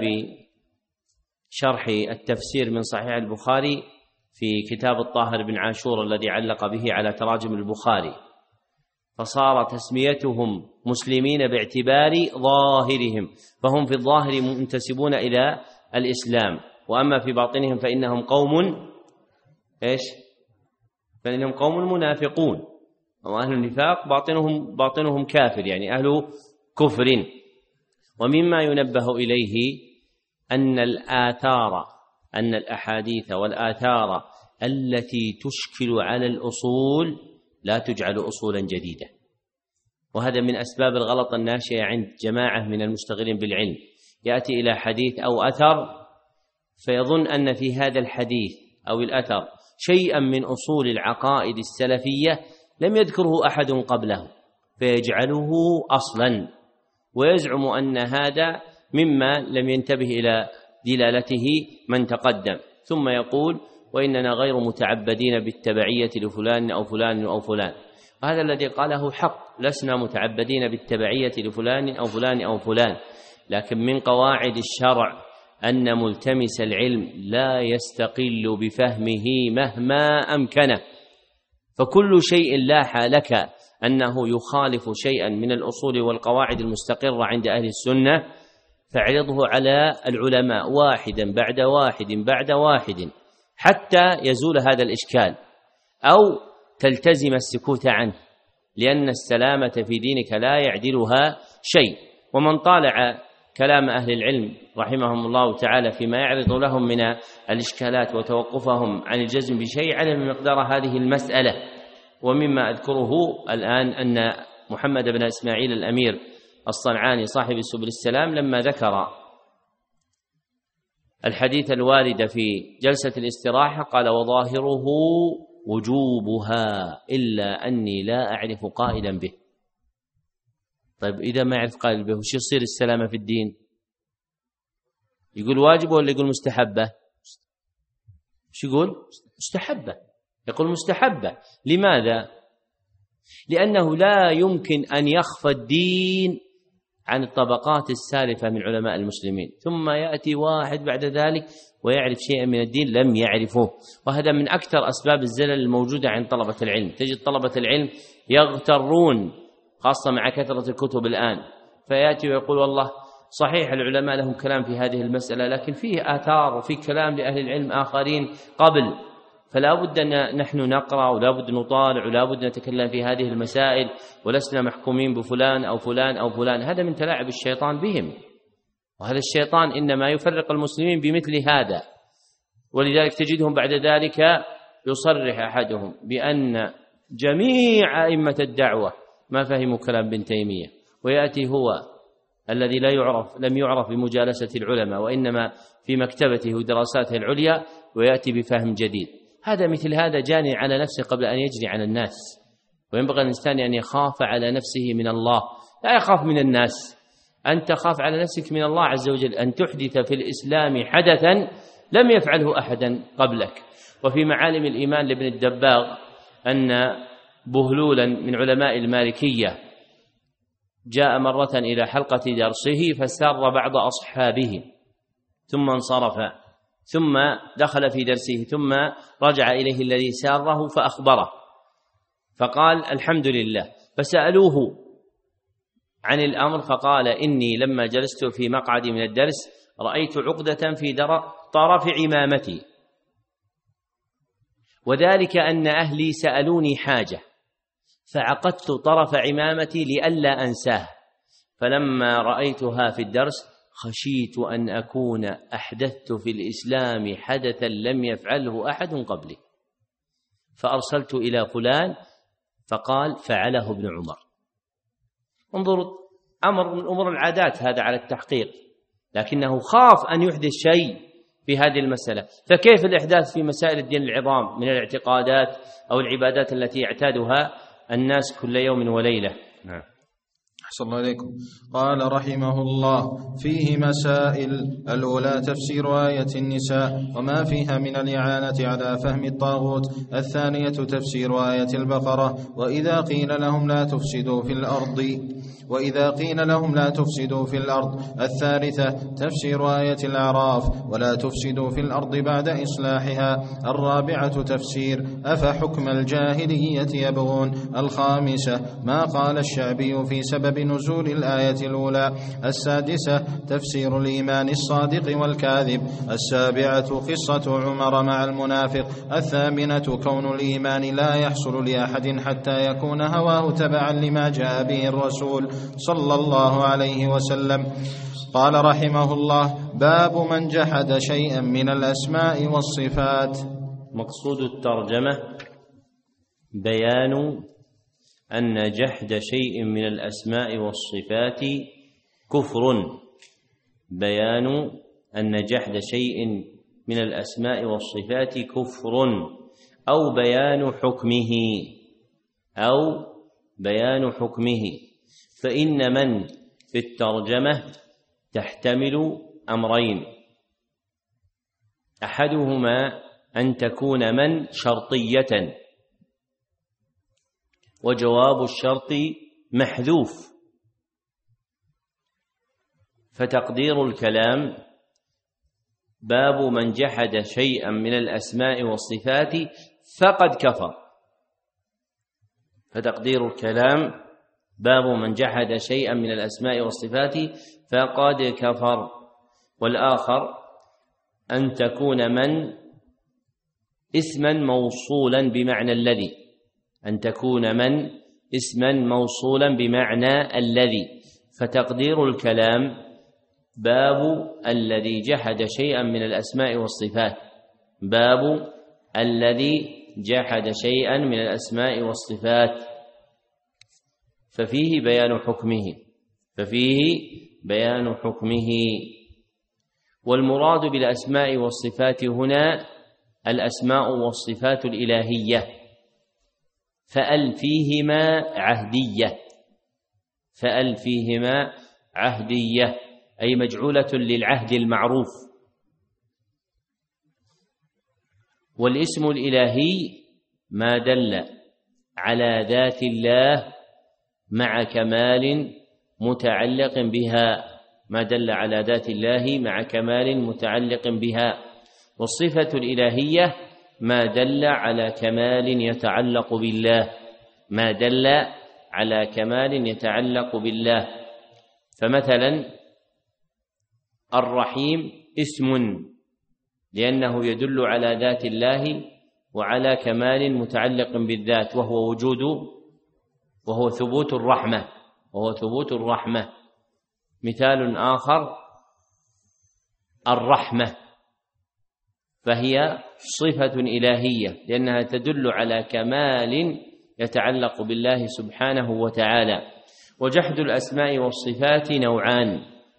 شرح التفسير من صحيح البخاري في كتاب الطاهر بن عاشور الذي علق به على تراجم البخاري، فصار تسميتهم مسلمين باعتبار ظاهرهم، فهم في الظاهر منتسبون إلى الإسلام، وأما في باطنهم فإنهم قوم إيش؟ فإنهم قوم منافقون، وأهل النفاق باطنهم باطنهم كافر، يعني أهل كفر. ومما ينبه إليه أن الآثار أن الأحاديث والآثار التي تشكل على الأصول لا تجعل أصولا جديدة، وهذا من أسباب الغلط الناشئة عند جماعة من المشتغلين بالعلم، يأتي إلى حديث أو أثر فيظن أن في هذا الحديث أو الأثر شيئا من أصول العقائد السلفية لم يذكره أحد قبله فيجعله أصلا، ويزعم أن هذا مما لم ينتبه إلى دلالته من تقدم، ثم يقول وإننا غير متعبدين بالتبعية لفلان أو فلان أو فلان. وهذا الذي قاله حق، لسنا متعبدين بالتبعية لفلان أو فلان أو فلان، لكن من قواعد الشرع أن ملتمس العلم لا يستقل بفهمه مهما أمكنه، فكل شيء لاح لك أنه يخالف شيئا من الأصول والقواعد المستقرة عند أهل السنة فاعرضه على العلماء واحدا بعد واحد بعد واحد حتى يزول هذا الإشكال، أو تلتزم السكوت عنه، لأن السلامة في دينك لا يعدلها شيء. ومن طالع كلام أهل العلم رحمهم الله تعالى فيما يعرض لهم من الإشكالات وتوقفهم عن الجزم بشيء علم مقدار هذه المسألة. ومما أذكره الآن أن محمد بن إسماعيل الأمير الصنعاني صاحب سبل السلام لما ذكر الحديث الوارد في جلسة الاستراحة قال وظاهره وجوبها إلا أني لا أعرف قائلا به. طيب إذا ما يعرف قائل به وش يصير السلامة في الدين؟ يقول واجب ولا يقول مستحبة؟ شو يقول؟ مستحبة. يقول مستحبة. لماذا؟ لأنه لا يمكن أن يخفى الدين عن الطبقات السالفة من علماء المسلمين، ثم يأتي واحد بعد ذلك ويعرف شيئا من الدين لم يعرفه. وهذا من أكثر أسباب الزلل الموجودة عند طلبة العلم. تجد طلبة العلم يغترون خاصة مع كثرة الكتب الآن، فيأتي ويقول والله صحيح العلماء لهم كلام في هذه المسألة، لكن فيه آثار وفيه كلام لأهل العلم آخرين قبل، فلا بد أن نحن نقرأ ولا بد نطالع ولا بد نتكلم في هذه المسائل، ولسنا محكومين بفلان أو فلان أو فلان. هذا من تلاعب الشيطان بهم، وهذا الشيطان إنما يفرق المسلمين بمثل هذا. ولذلك تجدهم بعد ذلك يصرح أحدهم بأن جميع أئمة الدعوة ما فهموا كلام ابن تيمية، ويأتي هو الذي لا يعرف لم يعرف بمجالسة العلماء وإنما في مكتبته ودراساته العليا، ويأتي بفهم جديد. هذا مثل هذا جاني على نفسه قبل أن يجري على الناس، وينبغي الإنسان أن يخاف على نفسه من الله، لا يخاف من الناس، أن تخاف على نفسك من الله عز وجل، أن تحدث في الإسلام حدثا لم يفعله أحدا قبلك. وفي معالم الإيمان لابن الدباغ أن بهلولا من علماء المالكية جاء مرة إلى حلقة درسه فسار بعض أصحابه ثم انصرف، ثم دخل في درسه، ثم رجع إليه الذي ساره فأخبره، فقال الحمد لله. فسألوه عن الأمر فقال إني لما جلست في مقعدي من الدرس رأيت عقدة في طرف عمامتي، وذلك أن أهلي سألوني حاجة فعقدت طرف عمامتي لئلا أنساه، فلما رأيتها في الدرس خشيت أن أكون أحدثت في الإسلام حدثا لم يفعله أحد قبلي، فأرسلت إلى فلان فقال فعله ابن عمر. انظر، أمر من أمور العادات هذا على التحقيق، لكنه خاف أن يحدث شيء في هذه المسألة، فكيف الإحداث في مسائل الدين العظام من الاعتقادات أو العبادات التي يعتادها الناس كل يوم وليلة. نعم. أحسن الله إليكم. قال رحمه الله: فيه مسائل. الأولى تفسير آية النساء وما فيها من الإعانة على فهم الطاغوت. الثانية تفسير آية البقرة وإذا قيل لهم لا تفسدوا في الأرض وإذا قيل لهم لا تفسدوا في الأرض. الثالثة تفسير آية الأعراف ولا تفسدوا في الأرض بعد إصلاحها. الرابعة تفسير أفحكم الجاهلية يبغون. الخامسة ما قال الشعبي في سبب نزول الآية الأولى. السادسة تفسير الإيمان الصادق والكاذب. السابعة قصة عمر مع المنافق. الثامنة كون الإيمان لا يحصل لأحد حتى يكون هواه تبعا لما جاء به الرسول صلى الله عليه وسلم. قال رحمه الله: باب من جحد شيئا من الأسماء والصفات. مقصود الترجمة بيان أن جحد شيء من الأسماء والصفات كفر، بيان أن جحد شيء من الأسماء والصفات كفر، أو بيان حكمه أو بيان حكمه. فإن من في الترجمة تحتمل أمرين: أحدهما أن تكون من شرطية، وجواب الشرط محذوف، فتقدير الكلام باب من جحد شيئا من الأسماء والصفات فقد كفر. فتقدير الكلام باب من جحد شيئا من الأسماء والصفات فقد كفر. والآخر أن تكون من اسما موصولا بمعنى الذي، أن تكون من اسما موصولا بمعنى الذي، فتقدير الكلام باب الذي جحد شيئا من الأسماء والصفات، باب الذي جحد شيئا من الأسماء والصفات، ففيه بيان حكمه ففيه بيان حكمه. والمراد بالأسماء والصفات هنا الأسماء والصفات الإلهية، فأل فيهما عهدية، فأل فيهما عهدية أي مجعولة للعهد المعروف. والاسم الإلهي ما دل على ذات الله مع كمال متعلق بها، ما دل على ذات الله مع كمال متعلق بها. والصفة الإلهية ما دل على كمال يتعلق بالله، ما دل على كمال يتعلق بالله. فمثلا الرحيم اسم لأنه يدل على ذات الله وعلى كمال متعلق بالذات، وهو وجود وهو ثبوت الرحمة وهو ثبوت الرحمة. مثال آخر الرحمة، فهي صفة إلهية لأنها تدل على كمال يتعلق بالله سبحانه وتعالى. وجحد الأسماء والصفات نوعان: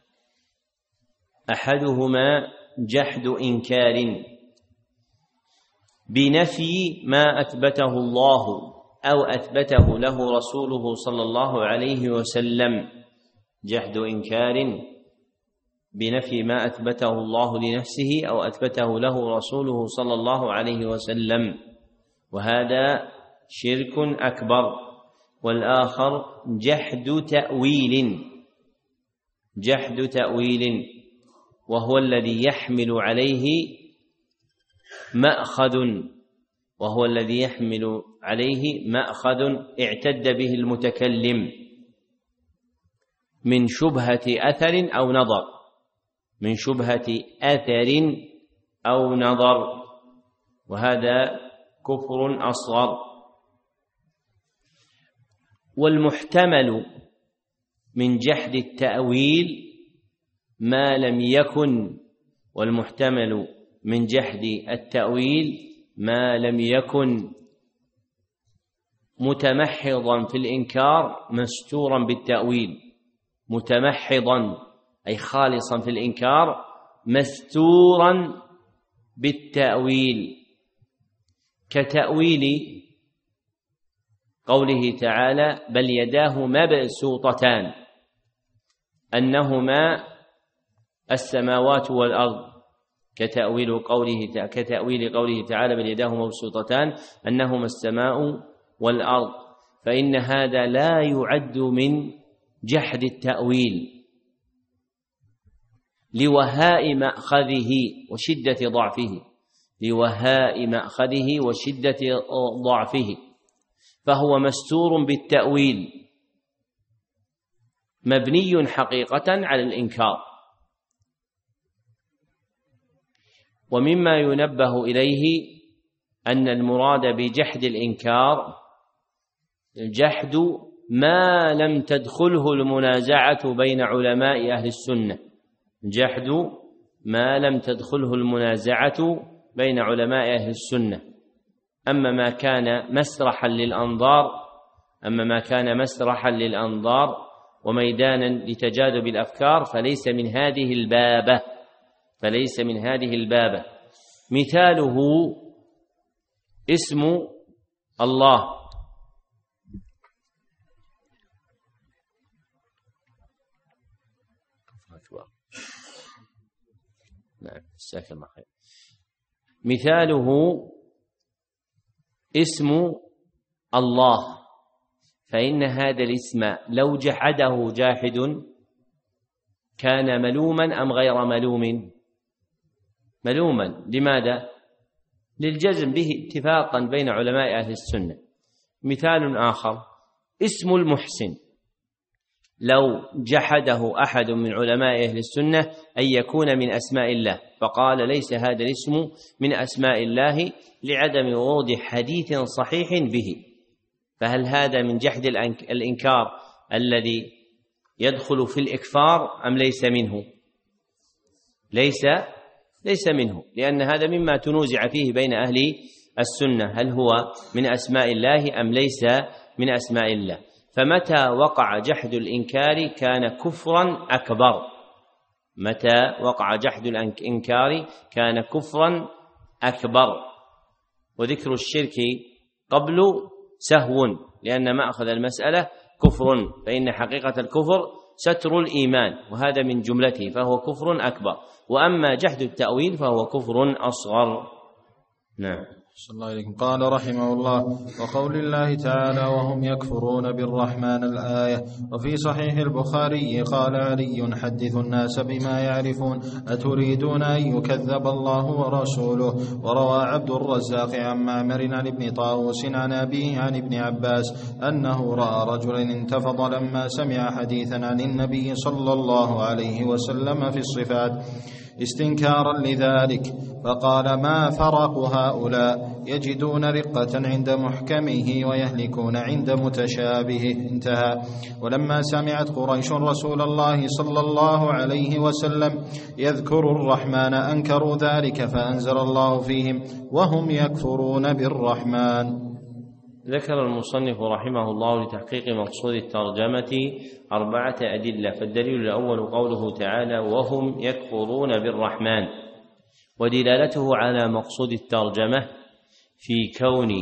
أحدهما جحد إنكار بنفي ما أثبته الله أو أثبته له رسوله صلى الله عليه وسلم، جحد إنكار بنفي ما أثبته الله لنفسه أو أثبته له رسوله صلى الله عليه وسلم، وهذا شرك أكبر. والآخر جحد تأويل، جحد تأويل وهو الذي يحمل عليه مأخذ وهو الذي يحمل عليه مأخذ اعتد به المتكلم من شبهة أثر أو نظر، من شبهة أثر أو نظر، وهذا كفر أصغر. والمحتمل من جحد التأويل ما لم يكن والمحتمل من جحد التأويل ما لم يكن متمحضا في الإنكار مستورا بالتأويل، متمحضا أي خالصا في الإنكار مستورا بالتأويل، كتأويل قوله تعالى بل يداه مبسوطتان، أنهما السماوات والأرض، كتأويل قوله كتأويل قوله تعالى بل يداه مبسوطتان أنهما السماء والأرض، فإن هذا لا يعد من جحد التأويل لوهاء مأخذه وشدة ضعفه، لوهاء مأخذه وشدة ضعفه، فهو مستور بالتأويل مبني حقيقة على الإنكار. ومما ينبه إليه أن المراد بجحد الإنكار جحد ما لم تدخله المنازعة بين علماء أهل السنة، جحد ما لم تدخله المنازعة بين علماء أهل السنة. أما ما كان مسرحا للأنظار أما ما كان مسرحا للأنظار وميدانا لتجاذب الأفكار فليس من هذه البابة فليس من هذه البابة. مثاله اسم الله، مثاله اسم الله، فإن هذا الاسم لو جحده جاحد كان ملوما أم غير ملوم؟ ملوما. لماذا؟ للجزم به اتفاقا بين علماء أهل السنة. مثال آخر اسم المحسن، لو جحده أحد من علماء أهل السنة أن يكون من أسماء الله فقال ليس هذا الاسم من أسماء الله لعدم ورود حديث صحيح به، فهل هذا من جحد الإنكار الذي يدخل في الإكفار أم ليس منه؟ ليس ليس منه، لأن هذا مما تنوزع فيه بين أهل السنة، هل هو من أسماء الله أم ليس من أسماء الله. فمتى وقع جحد الإنكار كان كفرا أكبر، متى وقع جحد الإنكار كان كفرا أكبر. وذكر الشرك قبل سهو، لأن مأخذ المسألة كفر، فإن حقيقة الكفر ستر الإيمان وهذا من جملته، فهو كفر أكبر. وأما جحد التأويل فهو كفر أصغر. نعم. صلى الله عليه. قال رحمه الله: وقول الله تعالى وهم يكفرون بالرحمن الآية. وفي صحيح البخاري قال علي: حدثوا الناس بما يعرفون، أتريدون أن يكذب الله ورسوله. وروى عبد الرزاق عن معمر عن ابن طاووس عن أبيه عن ابن عباس أنه رأى رجلا انتفض لما سمع حديثا عن النبي صلى الله عليه وسلم في الصفات استنكارا لذلك، فقال: ما فرق هؤلاء، يجدون رقة عند محكمه ويهلكون عند متشابهه. انتهى. ولما سمعت قريش رسول الله صلى الله عليه وسلم يذكر الرحمن أنكروا ذلك، فأنزل الله فيهم: وهم يكفرون بالرحمن. ذكر المصنف رحمه الله لتحقيق مقصود الترجمة أربعة أدلة. فالدليل الأول قوله تعالى: وهم يكفرون بالرحمن، ودلالته على مقصود الترجمة في كون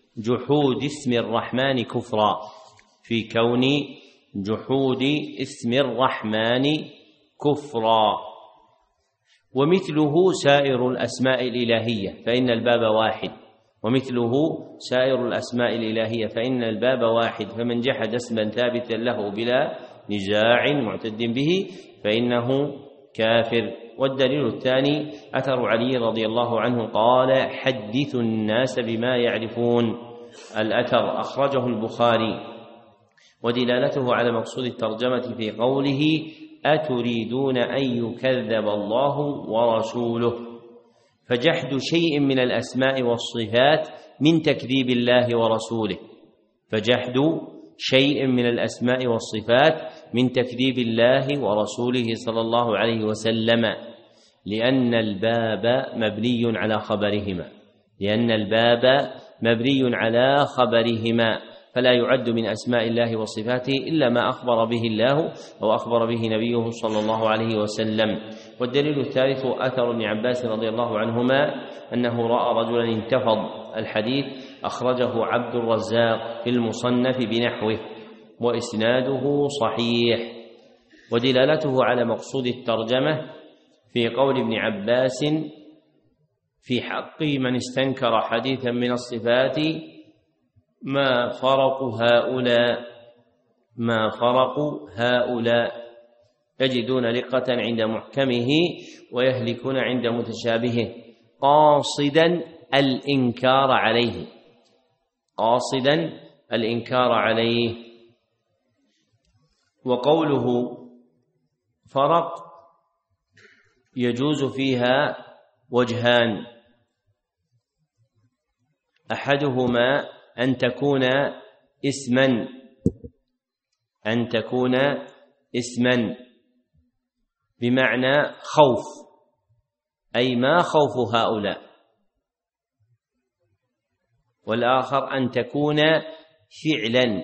جحود اسم الرحمن كفرا في كون جحود اسم الرحمن كفرا. ومثله سائر الأسماء الإلهية فإن الباب واحد ومثله سائر الأسماء الإلهية فإن الباب واحد فمن جحد اسما ثابتا له بلا نزاع معتد به فإنه كافر. والدليل الثاني أثر علي رضي الله عنه قال حدثوا الناس بما يعرفون. الأثر أخرجه البخاري ودلالته على مقصود الترجمة في قوله أتريدون أن يكذب الله ورسوله، فجحد شيء من الأسماء والصفات من تكذيب الله ورسوله فجحد شيء من الأسماء والصفات من تكذيب الله ورسوله صلى الله عليه وسلم لأن الباب مبني على خبرهما لأن الباب مبني على خبرهما فلا يعد من أسماء الله وصفاته إلا ما أخبر به الله أو أخبر به نبيه صلى الله عليه وسلم. والدليل الثالث أثر ابن عباس رضي الله عنهما أنه رأى رجلا انتفض. الحديث أخرجه عبد الرزاق في المصنف بنحوه وإسناده صحيح. ودلالته على مقصود الترجمة في قول ابن عباس في حق من استنكر حديثا من الصفات ما فرق هؤلاء ما فرق هؤلاء يجدون لقة عند محكمه ويهلكون عند متشابهه قاصدا الإنكار عليه قاصدا الإنكار عليه. وقوله فرق يجوز فيها وجهان أحدهما أن تكون اسما أن تكون اسما بمعنى خوف أي ما خوف هؤلاء، والآخر أن تكون فعلا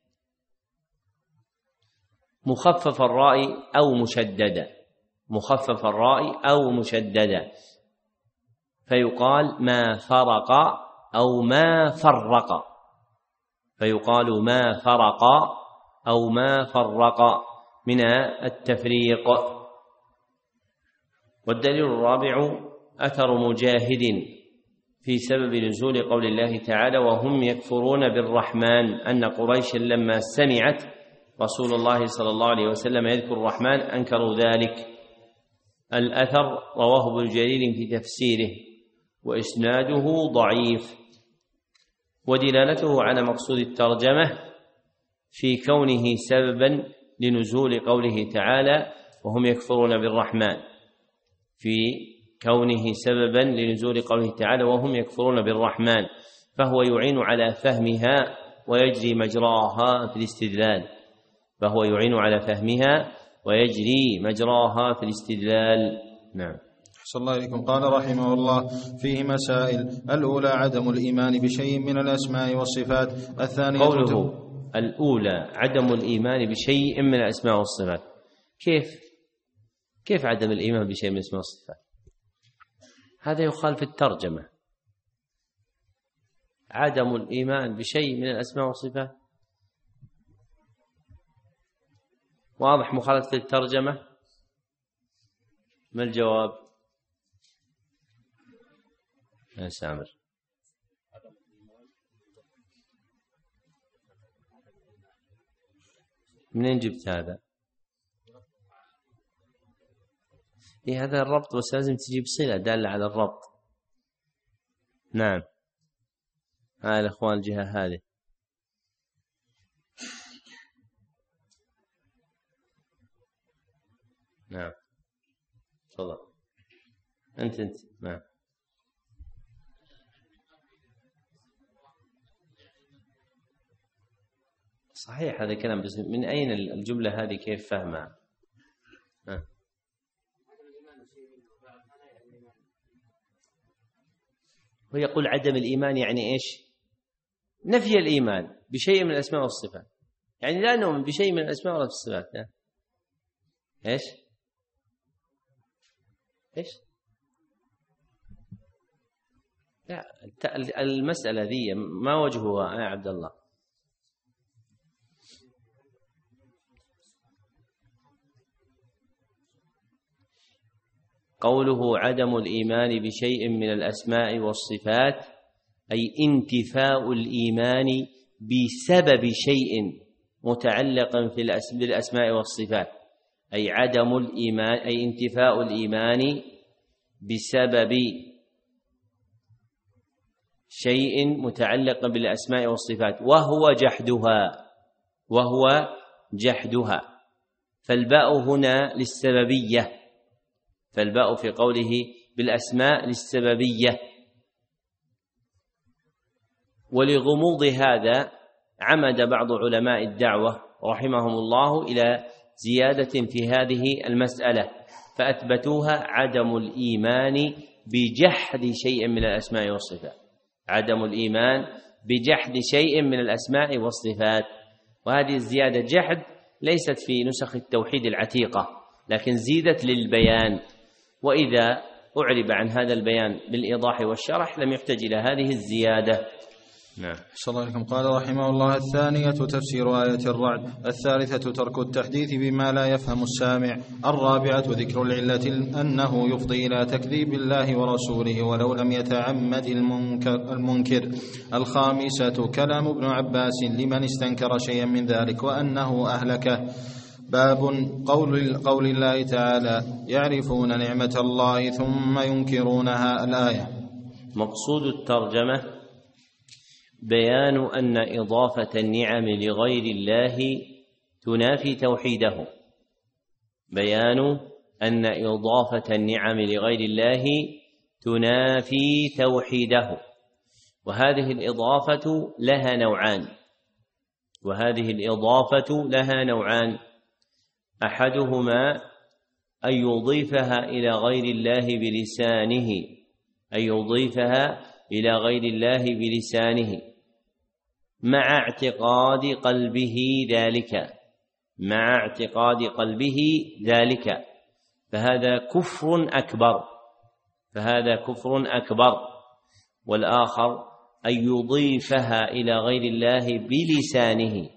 مخفف الراء أو مشددا مخفف الراء أو مشددا فيقال ما فرق أو ما فرق فيقال ما فرق أو ما فرق من التفريق. والدليل الرابع أثر مجاهد في سبب نزول قول الله تعالى وهم يكفرون بالرحمن أن قريشا لما سمعت رسول الله صلى الله عليه وسلم يذكر الرحمن أنكروا ذلك. الأثر رواه ابن جرير في تفسيره وإسناده ضعيف. ودلالته على مقصود الترجمة في كونه سببا لنزول قوله تعالى وهم يكفرون بالرحمن في كونه سببا لنزول قوله تعالى وهم يكفرون بالرحمن فهو يعين على فهمها ويجري مجراها في الاستدلال فهو يعين على فهمها ويجري مجراها في الاستدلال. نعم. أحسن الله إليكم. قال رحمه الله فيه مسائل. الأولى عدم الإيمان بشيء من الأسماء والصفات. الثانية قوله الأولى عدم الإيمان بشيء من الأسماء والصفات كيف كيف عدم الإيمان بشيء من الأسماء والصفات؟ هذا يخالف الترجمة. عدم الإيمان بشيء من الأسماء والصفات واضح مخالفة الترجمة. ما الجواب يا سامر؟ منين جبت هذا؟ إيه هذا الربط بس لازم تجيب صلة دالة على الربط. نعم هاي الأخوان الجهة هذه. نعم تفضل أنت أنت نعم. صحيح هذا كلام بس من أين الجملة هذه كيف فهمها؟ أه. هو يقول عدم الإيمان يعني إيش؟ نفي الإيمان بشيء من الأسماء والصفات يعني لا نؤمن بشيء من الأسماء والصفات. إيش؟ إيش؟ لا، المسألة ذي ما وجهها يا عبد الله؟ قوله عدم الإيمان بشيء من الأسماء والصفات أي انتفاء الإيمان بسبب شيء متعلق في بالأسماء والصفات، أي عدم الإيمان أي انتفاء الإيمان بسبب شيء متعلق بالأسماء والصفات، وهو جحدها وهو جحدها فالباء هنا للسببية، فالباء في قوله بالأسماء للسببية. ولغموض هذا عمد بعض علماء الدعوة رحمهم الله إلى زيادة في هذه المسألة، فأثبتوها عدم الإيمان بجحد شيء من الأسماء والصفات، عدم الإيمان بجحد شيء من الأسماء والصفات. وهذه الزيادة جحد ليست في نسخ التوحيد العتيقة، لكن زيدت للبيان، وإذا أعرب عن هذا البيان بالإيضاح والشرح لم يحتاج إلى هذه الزيادة. نعم. صلى الله عليكم. قال رحمه الله: الثانية تفسير آية الرعد، الثالثة ترك التحديث بما لا يفهم السامع، الرابعة ذكر العلة أنه يفضي إلى تكذيب الله ورسوله ولو لم يتعمد المنكر, المنكر. الخامسة كلام ابن عباس لمن استنكر شيئا من ذلك وأنه أهلكه. باب قول, قول الله تعالى: يعرفون نعمة الله ثم ينكرونها. الآية. مقصود الترجمة بيان أن إضافة النعم لغير الله تنافي توحيده، بيان أن إضافة النعم لغير الله تنافي توحيده. وهذه الإضافة لها نوعان وهذه الإضافة لها نوعان أحدهما أن يضيفها إلى غير الله بلسانه أن يضيفها إلى غير الله بلسانه مع اعتقاد قلبه ذلك مع اعتقاد قلبه ذلك فهذا كفر أكبر فهذا كفر أكبر والآخر أن يضيفها إلى غير الله بلسانه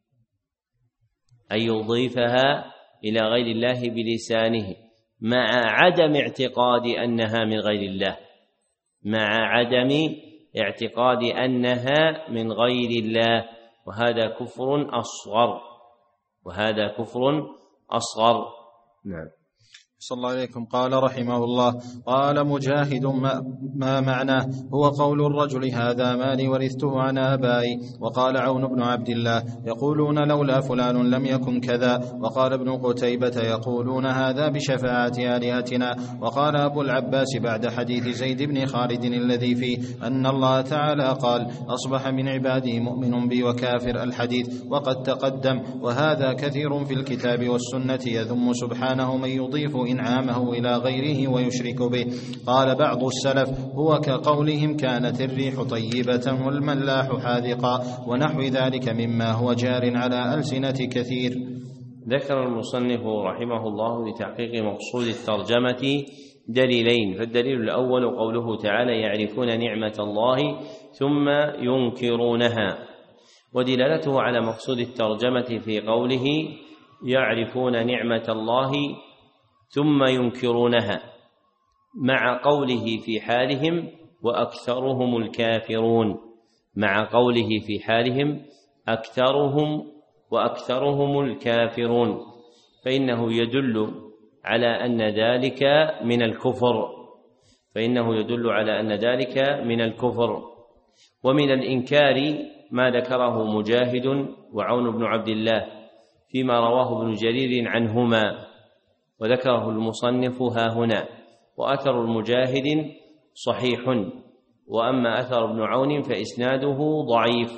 أن يضيفها إلى غير الله بلسانه مع عدم اعتقاد أنها من غير الله مع عدم اعتقاد أنها من غير الله وهذا كفر أصغر وهذا كفر أصغر. نعم. صلى الله عليكم. قال رحمه الله: قال مجاهد: ما, ما معناه؟ هو قول الرجل: هذا مالي ورثته عن آبائي. وقال عون بن عبد الله: يقولون لولا فلان لم يكن كذا. وقال ابن قتيبة: يقولون هذا بشفاعة آلهتنا. وقال أبو العباس بعد حديث زيد بن خالد الذي فيه أن الله تعالى قال: أصبح من عبادي مؤمن بي وكافر، الحديث، وقد تقدم. وهذا كثير في الكتاب والسنة يذم سبحانه من يضيف إنعامه إلى غيره ويشرك به. قال بعض السلف: هو كقولهم كانت الريح طيبة والملاح حاذقا، ونحو ذلك مما هو جار على ألسنة كثير. ذكر المصنف رحمه الله لتحقيق مقصود الترجمة دليلين. فالدليل الأول قوله تعالى: يعرفون نعمة الله ثم ينكرونها، ودلالته على مقصود الترجمة في قوله: يعرفون نعمة الله ثم ينكرونها، مع قوله في حالهم وأكثرهم الكافرون، مع قوله في حالهم أكثرهم وأكثرهم الكافرون، فإنه يدل على أن ذلك من الكفر فإنه يدل على أن ذلك من الكفر. ومن الإنكار ما ذكره مجاهد وعون بن عبد الله فيما رواه ابن جرير عنهما، وذكره المصنف ها هنا. وأثر المجاهد صحيح، وأما أثر ابن عون فإسناده ضعيف،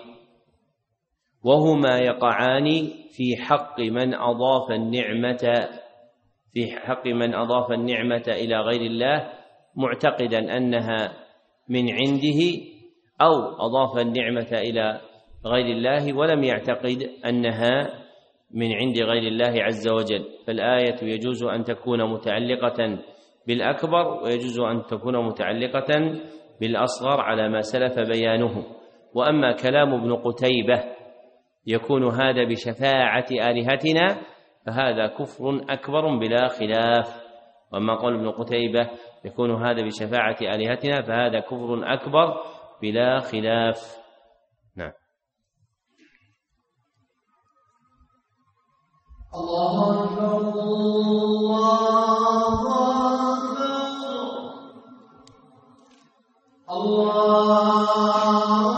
وهما يقعان في حق من أضاف النعمة في حق من أضاف النعمة إلى غير الله معتقدا أنها من عنده، أو أضاف النعمة إلى غير الله ولم يعتقد أنها من عند غير الله عز وجل. فالآية يجوز أن تكون متعلقة بالأكبر ويجوز أن تكون متعلقة بالأصغر على ما سلف بيانه. وأما كلام ابن قتيبة يكون هذا بشفاعة آلهتنا فهذا كفر أكبر بلا خلاف. وأما قول ابن قتيبة يكون هذا بشفاعة آلهتنا فهذا كفر أكبر بلا خلاف. نعم. الله أكبر الله أكبر الله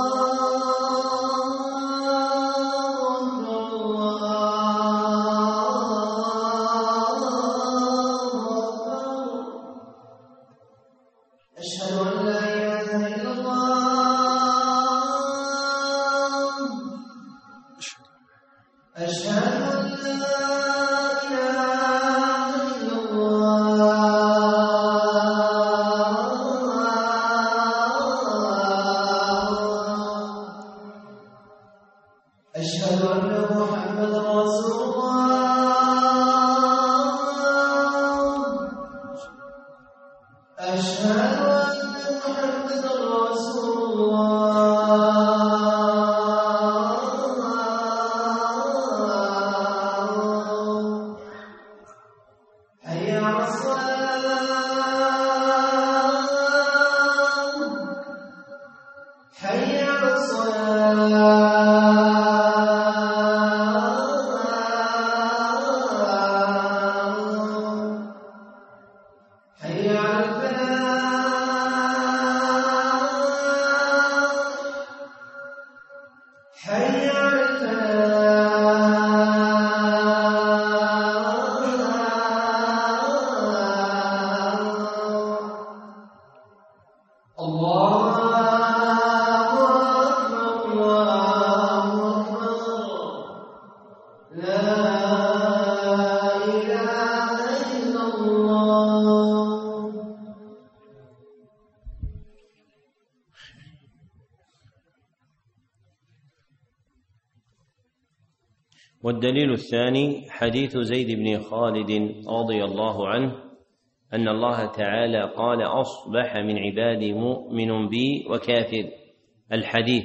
والدليل الثاني حديث زيد بن خالد رضي الله عنه أن الله تعالى قال أصبح من عبادي مؤمن بي وكافر الحديث،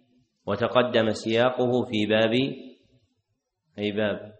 وتقدم سياقه في باب أي باب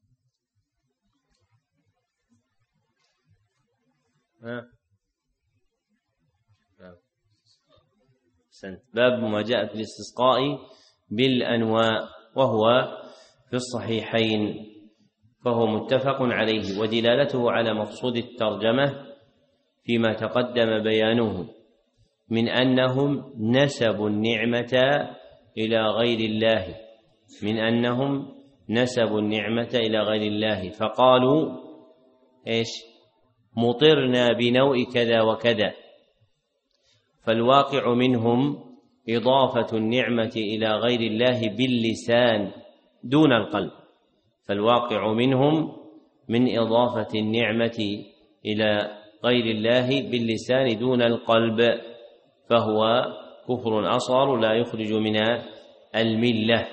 باب ما جاء في الاستسقاء بالأنواء، وهو في الصحيحين فهو متفق عليه، ودلالته على مقصود الترجمة فيما تقدم بيانه من أنهم نسبوا النعمة إلى غير الله من أنهم نسبوا النعمة إلى غير الله فقالوا إيش؟ مطرنا بنوء كذا وكذا، فالواقع منهم إضافة النعمة إلى غير الله باللسان دون القلب، فالواقع منهم من إضافة النعمة إلى غير الله باللسان دون القلب، فهو كفر أصغر لا يخرج من الملة.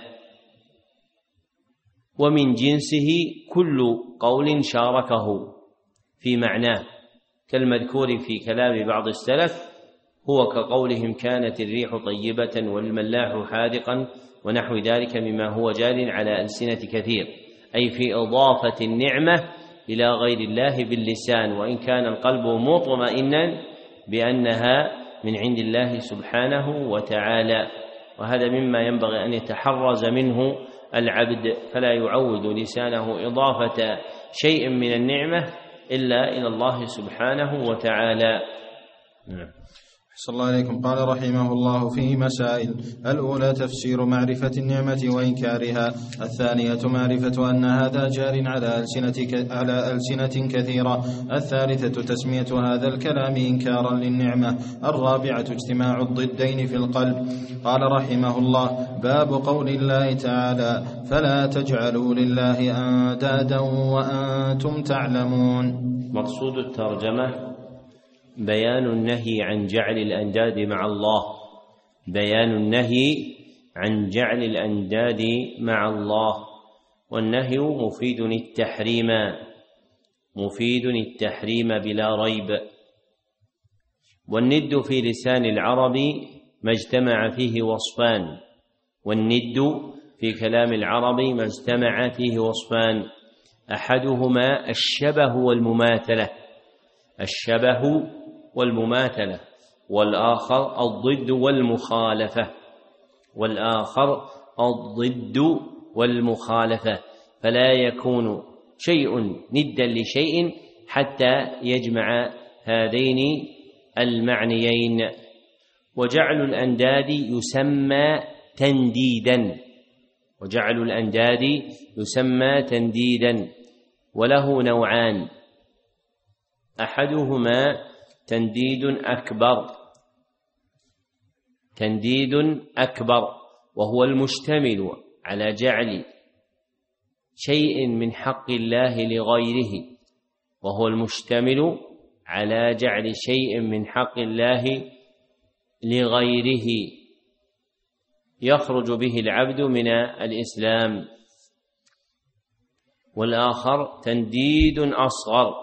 ومن جنسه كل قول شاركه في معناه كالمذكور في كلام بعض السلف، هو كقولهم كانت الريح طيبة والملاح حاذقا ونحو ذلك مما هو جار على ألسنة كثير، أي في إضافة النعمة إلى غير الله باللسان، وإن كان القلب مطمئنا بأنها من عند الله سبحانه وتعالى. وهذا مما ينبغي أن يتحرز منه العبد، فلا يعود لسانه إضافة شيء من النعمة إلا إلى الله سبحانه وتعالى. نعم. صلى الله عليكم. قال رحمه الله فيه مسائل: الأولى تفسير معرفة النعمة وإنكارها، الثانية معرفة أن هذا جار على ألسنة, على ألسنة كثيرة، الثالثة تسمية هذا الكلام إنكارا للنعمة، الرابعة اجتماع الضدين في القلب. قال رحمه الله: باب قول الله تعالى: فلا تجعلوا لله أندادا وأنتم تعلمون. مقصود الترجمة بيان النهي عن جعل الأنداد مع الله، بيان النهي عن جعل الأنداد مع الله، والنهي مفيد التحريم، مفيد التحريم بلا ريب. والند في لسان العرب ما اجتمع فيه وصفان، والند في كلام العرب ما اجتمع فيه وصفان، أحدهما الشبه والمماثلة، الشبه والمماثلة، والآخر الضد والمخالفة، والآخر الضد والمخالفة، فلا يكون شيء ندا لشيء حتى يجمع هذين المعنيين. وجعل الأنداد يسمى تنديدا، وجعل الأنداد يسمى تنديدا، وله نوعان، أحدهما تنديد أكبر، تنديد أكبر وهو المشتمل على جعل شيء من حق الله لغيره، وهو المشتمل على جعل شيء من حق الله لغيره يخرج به العبد من الإسلام. والآخر تنديد أصغر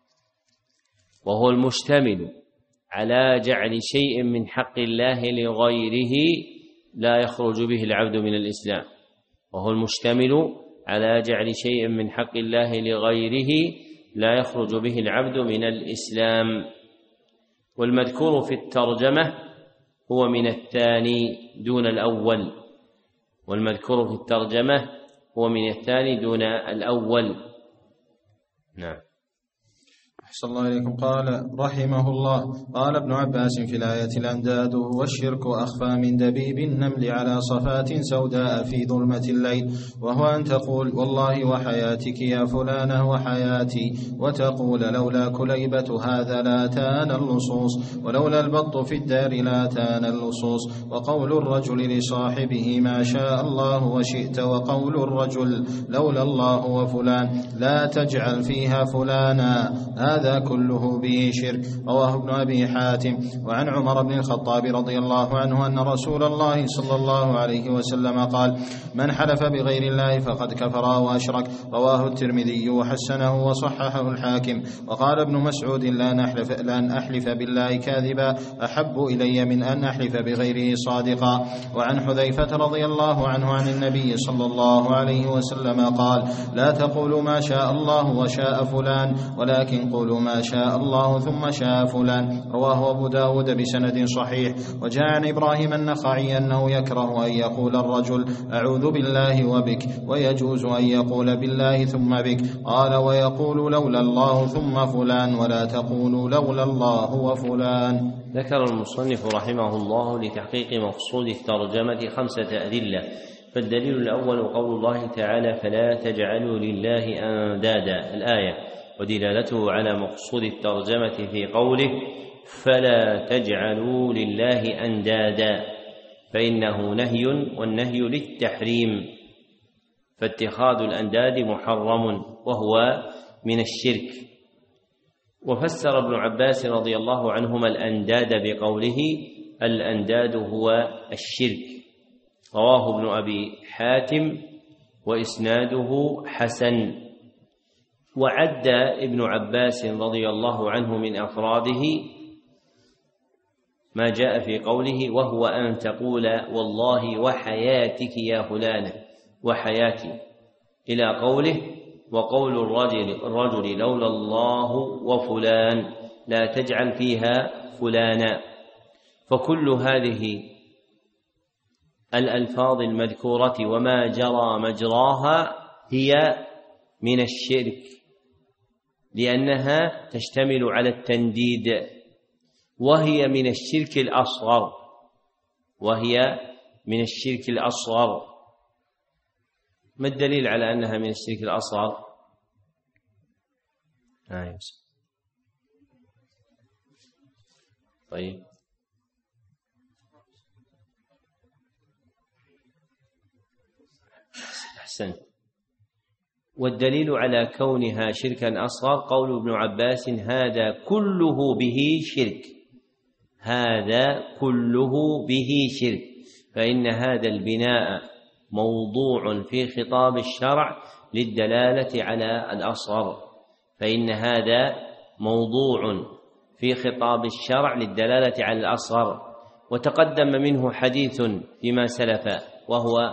وهو المشتمل على جعل شيء من حق الله لغيره لا يخرج به العبد من الإسلام، وهو المشتمل على جعل شيء من حق الله لغيره لا يخرج به العبد من الإسلام. والمذكور في الترجمة هو من الثاني دون الأول، والمذكور في الترجمة هو من الثاني دون الأول. نعم. أحسن الله إليكم. قال رحمه الله: قال ابن عباس في الآية: الأنداد والشرك أخفى من دبيب النمل على صفات سوداء في ظلمة الليل، وهو أن تقول والله وحياتك يا فلانة وحياتي، وتقول لولا كليبة هذا لاتانا اللصوص، ولولا البط في الدار لاتانا اللصوص، وقول الرجل لصاحبه ما شاء الله وشئت، وقول الرجل لولا الله وفلان لا تجعل فيها فلانا، هذا كله به شرك. رواه ابن أبي حاتم. وعن عمر بن الخطاب رضي الله عنه أن رسول الله صلى الله عليه وسلم قال: من حلف بغير الله فقد كفر وأشرك. رواه الترمذي وحسنه وصححه الحاكم. وقال ابن مسعود: لأن أحلف, لأن أحلف بالله كاذبا أحب إلي من أن أحلف بغيره صادقا. وعن حذيفة رضي الله عنه عن النبي صلى الله عليه وسلم قال: لا تقولوا ما شاء الله وشاء فلان، ولكن قولوا ما شاء الله ثم شاء فلان. رواه أبو داود بسند صحيح. وجاء عن إبراهيم النخعي أنه يكره أن يقول الرجل أعوذ بالله وبك، ويجوز أن يقول بالله ثم بك. قال: ويقول لولا الله ثم فلان، ولا تقولوا لولا الله وفلان. ذكر المصنف رحمه الله لتحقيق مقصود الترجمة خمسة أدلة. فالدليل الأول قول الله تعالى: فلا تجعلوا لله أندادا، الآية، ودلالته على مقصود الترجمة في قوله فلا تجعلوا لله أندادا، فإنه نهي، والنهي للتحريم، فاتخاذ الأنداد محرم وهو من الشرك. وفسر ابن عباس رضي الله عنهما الأنداد بقوله الأنداد هو الشرك. رواه ابن أبي حاتم وإسناده حسن. وعد ابن عباس رضي الله عنه من أفراده ما جاء في قوله وهو أن تقول والله وحياتك يا فلانة، وحياتي، إلى قوله وقول الرجل, الرجل لولا الله وفلان لا تجعل فيها فلانا. فكل هذه الألفاظ المذكورة وما جرى مجراها هي من الشرك، لأنها تشتمل على التنديد، وهي من الشرك الأصغر، وهي من الشرك الأصغر. ما الدليل على أنها من الشرك الأصغر؟ آه طيب أحسنت. والدليل على كونها شركا أصغر قول ابن عباس هذا كله به شرك، هذا كله به شرك، فإن هذا البناء موضوع في خطاب الشرع للدلالة على الأصغر، فإن هذا موضوع في خطاب الشرع للدلالة على الأصغر. وتقدم منه حديث فيما سلف وهو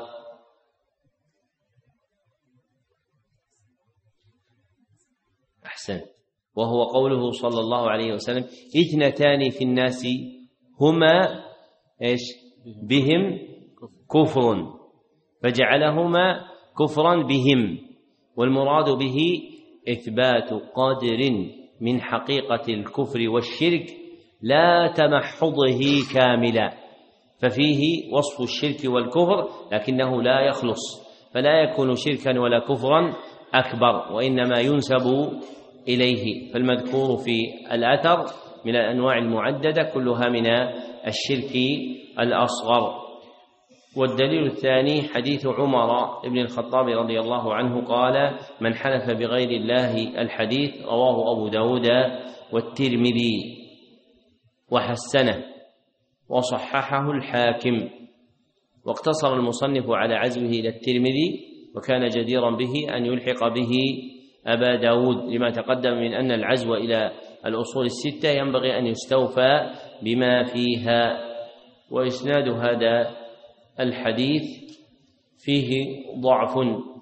أحسن وهو قوله صلى الله عليه وسلم: اثنتان في الناس هما إيش بهم كفر، فجعلهما كفرا بهم، والمراد به إثبات قدر من حقيقة الكفر والشرك لا تمحضه كاملا، ففيه وصف الشرك والكفر لكنه لا يخلص، فلا يكون شركا ولا كفرا أكبر، وإنما ينسب إليه. فالمذكور في الأثر من الأنواع المعددة كلها من الشرك الأصغر. والدليل الثاني حديث عمر بن الخطاب رضي الله عنه قال: من حلف بغير الله الحديث، رواه أبو داود والترمذي وحسنه وصححه الحاكم. واقتصر المصنف على عزوه إلى الترمذي، وكان جديرا به أن يلحق به أبا داود، لما تقدم من أن العزو إلى الأصول الستة ينبغي أن يستوفى بما فيها. وإسناد هذا الحديث فيه ضعف،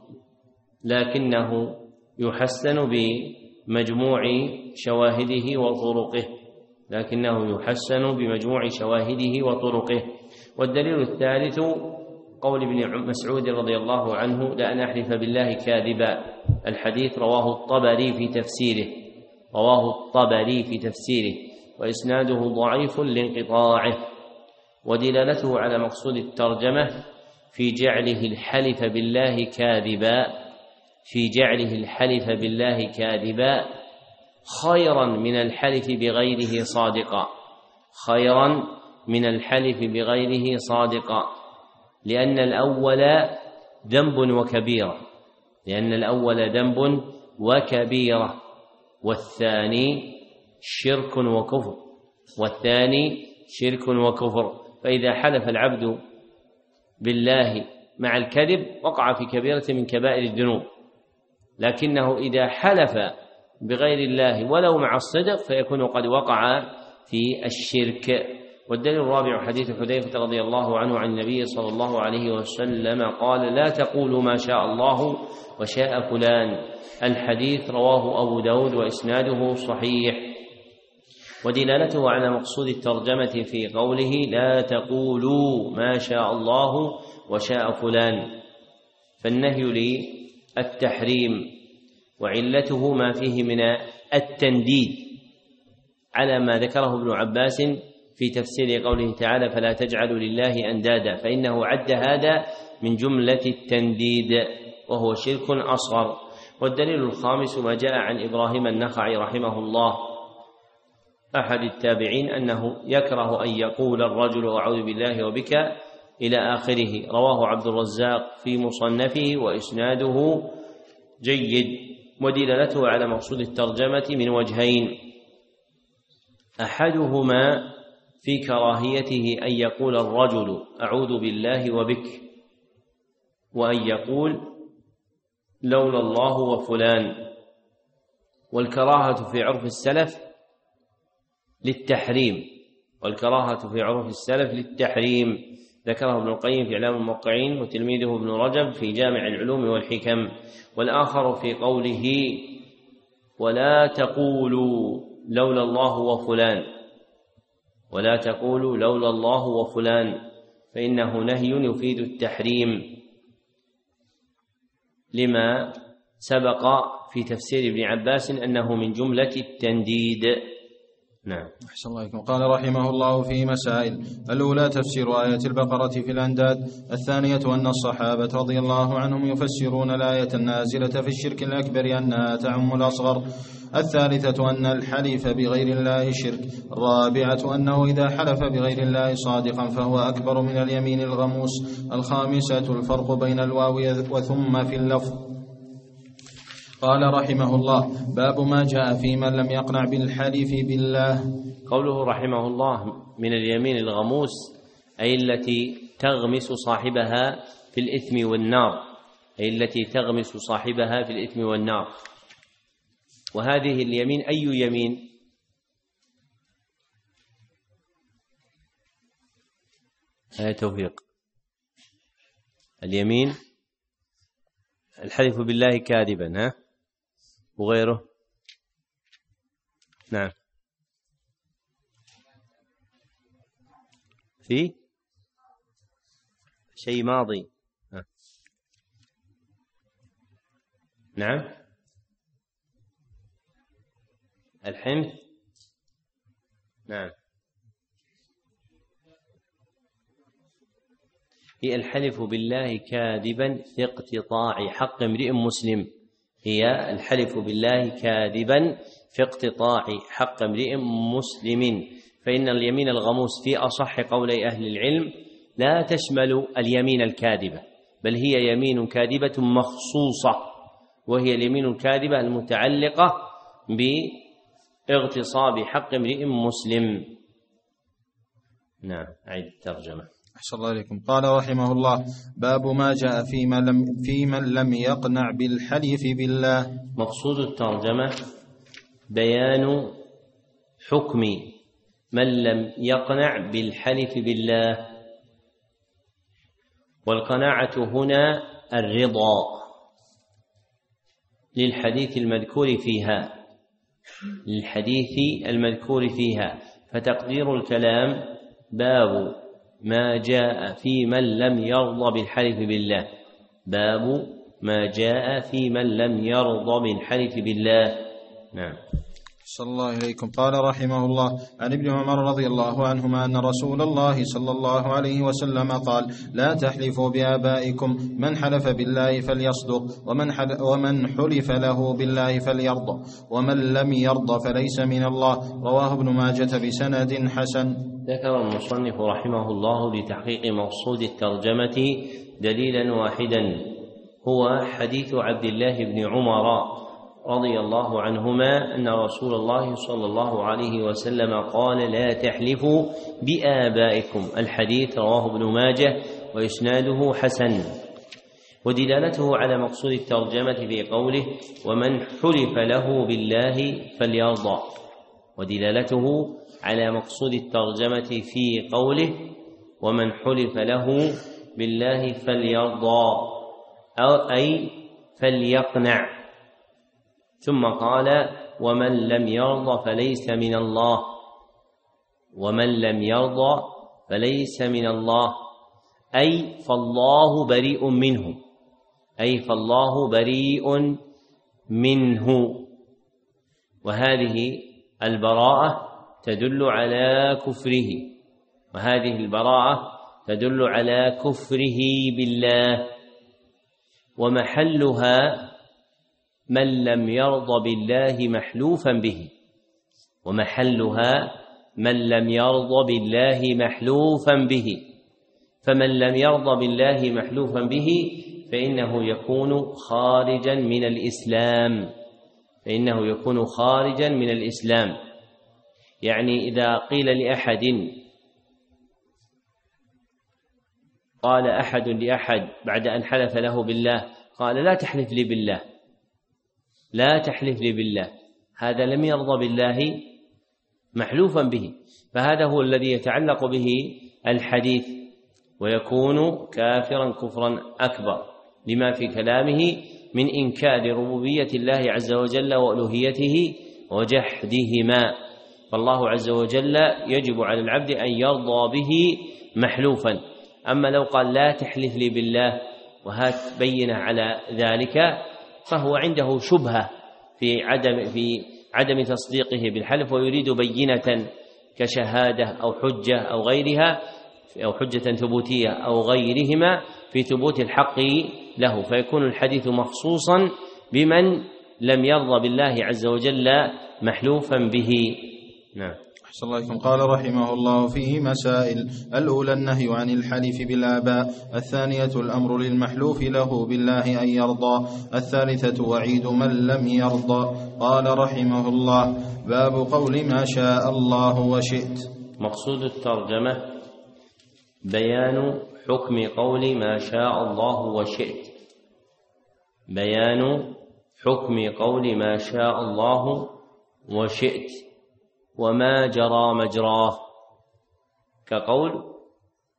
لكنه يحسن بمجموع شواهده وطرقه لكنه يحسن بمجموع شواهده وطرقه. والدليل الثالث قول ابن مسعود رضي الله عنه: لأن أحلف بالله كاذبا. الحديث رواه الطبري في تفسيره رواه الطبري في تفسيره وإسناده ضعيف لانقطاعه. ودلالته على مقصود الترجمة في جعله الحلف بالله كاذبا في جعله الحلف بالله كاذبا خيرا من الحلف بغيره صادقا خيرا من الحلف بغيره صادقا لأن الأول ذنب وكبيرة لأن الأول ذنب وكبيرة والثاني شرك وكفر والثاني شرك وكفر فإذا حلف العبد بالله مع الكذب وقع في كبيرة من كبائر الذنوب، لكنه إذا حلف بغير الله ولو مع الصدق فيكون قد وقع في الشرك. والدليل الرابع حديث حذيفة رضي الله عنه عن النبي صلى الله عليه وسلم قال: لا تقولوا ما شاء الله وشاء فلان. الحديث رواه أبو داود وإسناده صحيح. ودلالته على مقصود الترجمة في قوله: لا تقولوا ما شاء الله وشاء فلان، فالنهي للتحريم، وعلته ما فيه من التنديد على ما ذكره ابن عباس في تفسير قوله تعالى: فلا تجعلوا لله أندادا، فإنه عد هذا من جملة التنديد وهو شرك أصغر. والدليل الخامس ما جاء عن إبراهيم النخعي رحمه الله أحد التابعين أنه يكره أن يقول الرجل أعوذ بالله وبك إلى آخره، رواه عبد الرزاق في مصنفه وإسناده جيد. ودلالته على مقصود الترجمة من وجهين: أحدهما في كراهيته أن يقول الرجل أعوذ بالله وبك، وأن يقول لولا الله وفلان. والكراهة في عرف السلف للتحريم والكراهة في عرف السلف للتحريم ذكره ابن القيم في إعلام الموقعين وتلميذه ابن رجب في جامع العلوم والحكم. والآخر في قوله: ولا تقولوا لولا الله وفلان ولا تقولوا لولا الله وفلان فإنه نهي يفيد التحريم لما سبق في تفسير ابن عباس أنه من جملة التنديد. نعم. أحسن الله عليكم. قال رحمه الله في مسائل: الأولى تفسير آية البقرة في الأنداد، الثانية أن الصحابة رضي الله عنهم يفسرون الآية النازلة في الشرك الأكبر أنها تعم الأصغر، الثالثة أن الحلف بغير الله شرك، الرابعة أنه إذا حلف بغير الله صادقا فهو أكبر من اليمين الغموس، الخامسة الفرق بين الواو وثم في اللفظ. قال رحمه الله: باب ما جاء في من لم يقنع بالحلف بالله. قوله رحمه الله من اليمين الغموس أي التي تغمس صاحبها في الإثم والنار أي التي تغمس صاحبها في الإثم والنار. وهذه اليمين أي يمين؟ يا توفيق. اليمين الحلف بالله كاذبا، ها، وغيره. نعم. في شيء ماضي. ها. نعم. الحنث. نعم. هي الحلف بالله كاذبا في اقتطاع حق امرئ مسلم. هي الحلف بالله كاذبا في اقتطاع حق امرئ مسلم. فإن اليمين الغموس في أصح قولي أهل العلم لا تشمل اليمين الكاذبة، بل هي يمين كاذبة مخصوصة، وهي اليمين الكاذبة المتعلقة باغتصاب حق امرئ مسلم. نعم. أعيد الترجمة. أحسن الله إليكم. قال رحمه الله: باب ما جاء في من لم, في من لم يقنع بالحلف بالله. مقصود الترجمة بيان حكم من لم يقنع بالحلف بالله. والقناعة هنا الرضا للحديث المذكور فيها للحديث المذكور فيها فتقدير الكلام: باب ما جاء في من لم يرضى بالحلف بالله. باب ما جاء في من لم يرضى بالحلف بالله. نعم. صلى الله إليكم. قال رحمه الله: عن ابن عمر رضي الله عنهما أن رسول الله صلى الله عليه وسلم قال: لا تحلفوا بآبائكم، من حلف بالله فليصدق، ومن, ومن حلف له بالله فليرضى، ومن لم يرضى فليس من الله. رواه ابن ماجة بسند حسن. ذكر المصنف رحمه الله لتحقيق مقصود الترجمة دليلا واحدا، هو حديث عبد الله بن عمر رضي الله عنهما أن رسول الله صلى الله عليه وسلم قال: لا تحلفوا بآبائكم. الحديث رواه ابن ماجه وإسناده حسن. ودلالته على مقصود الترجمة في قوله: ومن حلف له بالله فليرضى. ودلالته على مقصود الترجمة في قوله: ومن حلف له بالله فليرضى، أو أي فليقنع. ثم قال: ومن لم يرضى فليس من الله. ومن لم يرضى فليس من الله، أي فالله بريء منه. أي فالله بريء منه. وهذه البراءة تدل على كفره وهذه البراءة تدل على كفره بالله. ومحلها من لم يرضى بالله محلوفا به. ومحلها من لم يرضى بالله محلوفا به. فمن لم يرضى بالله محلوفا به فإنه يكون خارجا من الإسلام فإنه يكون خارجا من الإسلام. يعني إذا قيل لأحد قال أحد لأحد بعد أن حلف له بالله، قال: لا تحلف لي بالله، لا تحلف لي بالله، هذا لم يرضى بالله محلوفا به، فهذا هو الذي يتعلق به الحديث، ويكون كافرا كفرا أكبر لما في كلامه من إنكار ربوبية الله عز وجل وألوهيته وجحدهما. فالله عز وجل يجب على العبد أن يرضى به محلوفا. أما لو قال: لا تحلف لي بالله وهات بينة على ذلك، فهو عنده شبهة في عدم في عدم تصديقه بالحلف، ويريد بينة كشهادة أو حجة أو غيرها، أو حجة ثبوتية أو غيرهما في ثبوت الحق له، فيكون الحديث مخصوصا بمن لم يرضى بالله عز وجل محلوفا به. نعم. أحسن الله إليكم. قال رحمه الله: فيه مسائل. الأولى النهي عن الحلف بالآباء، الثانية الأمر للمحلوف له بالله أن يرضى، الثالثة وعيد من لم يرضى. قال رحمه الله: باب قول ما شاء الله وشئت. مقصود الترجمة بيان حكم قول ما شاء الله وشئت. بيان حكم قول ما شاء الله وشئت وما جرى مجراه، كقول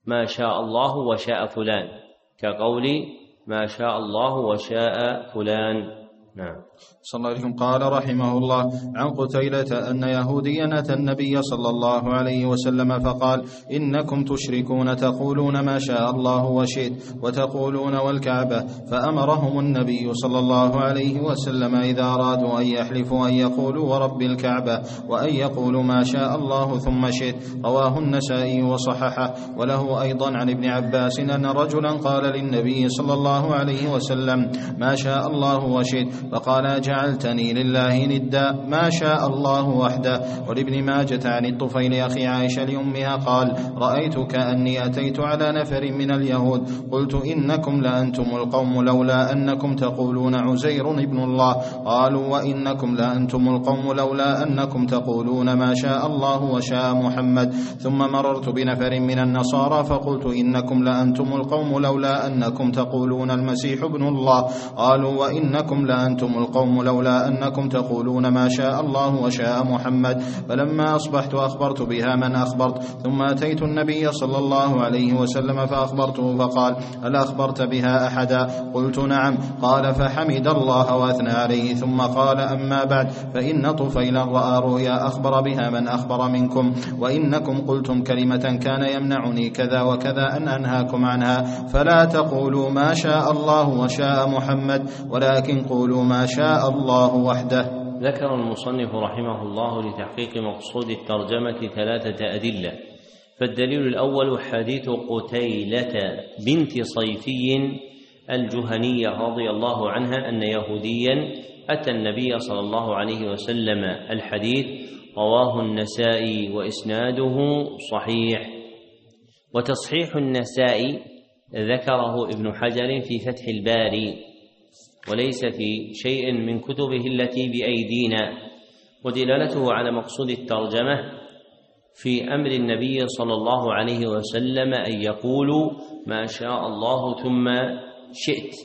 ما شاء الله وشاء فلان، كقول ما شاء الله وشاء فلان. نعم. صلى الله عليه وسلم. قال رحمه الله: عن قتيلة أن يهوديا أتى النبي صلى الله عليه وسلم فقال: إنكم تشركون تقولون ما شاء الله وشئت وتقولون والكعبة، فأمرهم النبي صلى الله عليه وسلم إذا أرادوا أن يحلفوا أن يقولوا ورب الكعبة وأن يقولوا ما شاء الله ثم شئت. رواه النسائي وصححه. وله أيضا عن ابن عباس أن رجلا قال للنبي صلى الله عليه وسلم: ما شاء الله وشئت، فقال: جعلتني لله ندا، ما شاء الله وحده. ولابن ماجة عن الطفيل أخي عائشة لأمها قال: رأيت كأني أتيت على نفر من اليهود قلت: إنكم لأنتم القوم لولا أنكم تقولون عزير ابن الله. قالوا: وإنكم لأنتم القوم لولا أنكم تقولون ما شاء الله وشاء محمد. ثم مررت بنفر من النصارى فقلت: إنكم لأنتم القوم لولا أنكم تقولون المسيح ابن الله. قالوا: وإنكم لأنتم القوم لولا أنكم تقولون ما شاء الله وشاء محمد. فلما أصبحت أخبرت بها من أخبرت، ثم أتيت النبي صلى الله عليه وسلم فأخبرته فقال: هل أخبرت بها أحدا؟ قلت: نعم. قال: فحمد الله وأثنى عليه، ثم قال: أما بعد، فإن طفيلا رأى رؤيا أخبر بها من أخبر منكم، وإنكم قلتم كلمة كان يمنعني كذا وكذا أن أنهاكم عنها، فلا تقولوا ما شاء الله وشاء محمد، ولكن قولوا ما شاء الله وحده. ذكر المصنف رحمه الله لتحقيق مقصود الترجمة ثلاثة أدلة. فالدليل الأول حديث قتيلة بنت صيفي الجهنية رضي الله عنها أن يهوديا أتى النبي صلى الله عليه وسلم. الحديث رواه النسائي وإسناده صحيح. وتصحيح النسائي ذكره ابن حجر في فتح الباري، وليس في شيء من كتبه التي بأيدينا. ودلالته على مقصود الترجمة في أمر النبي صلى الله عليه وسلم أن يقولوا ما شاء الله ثم شئت.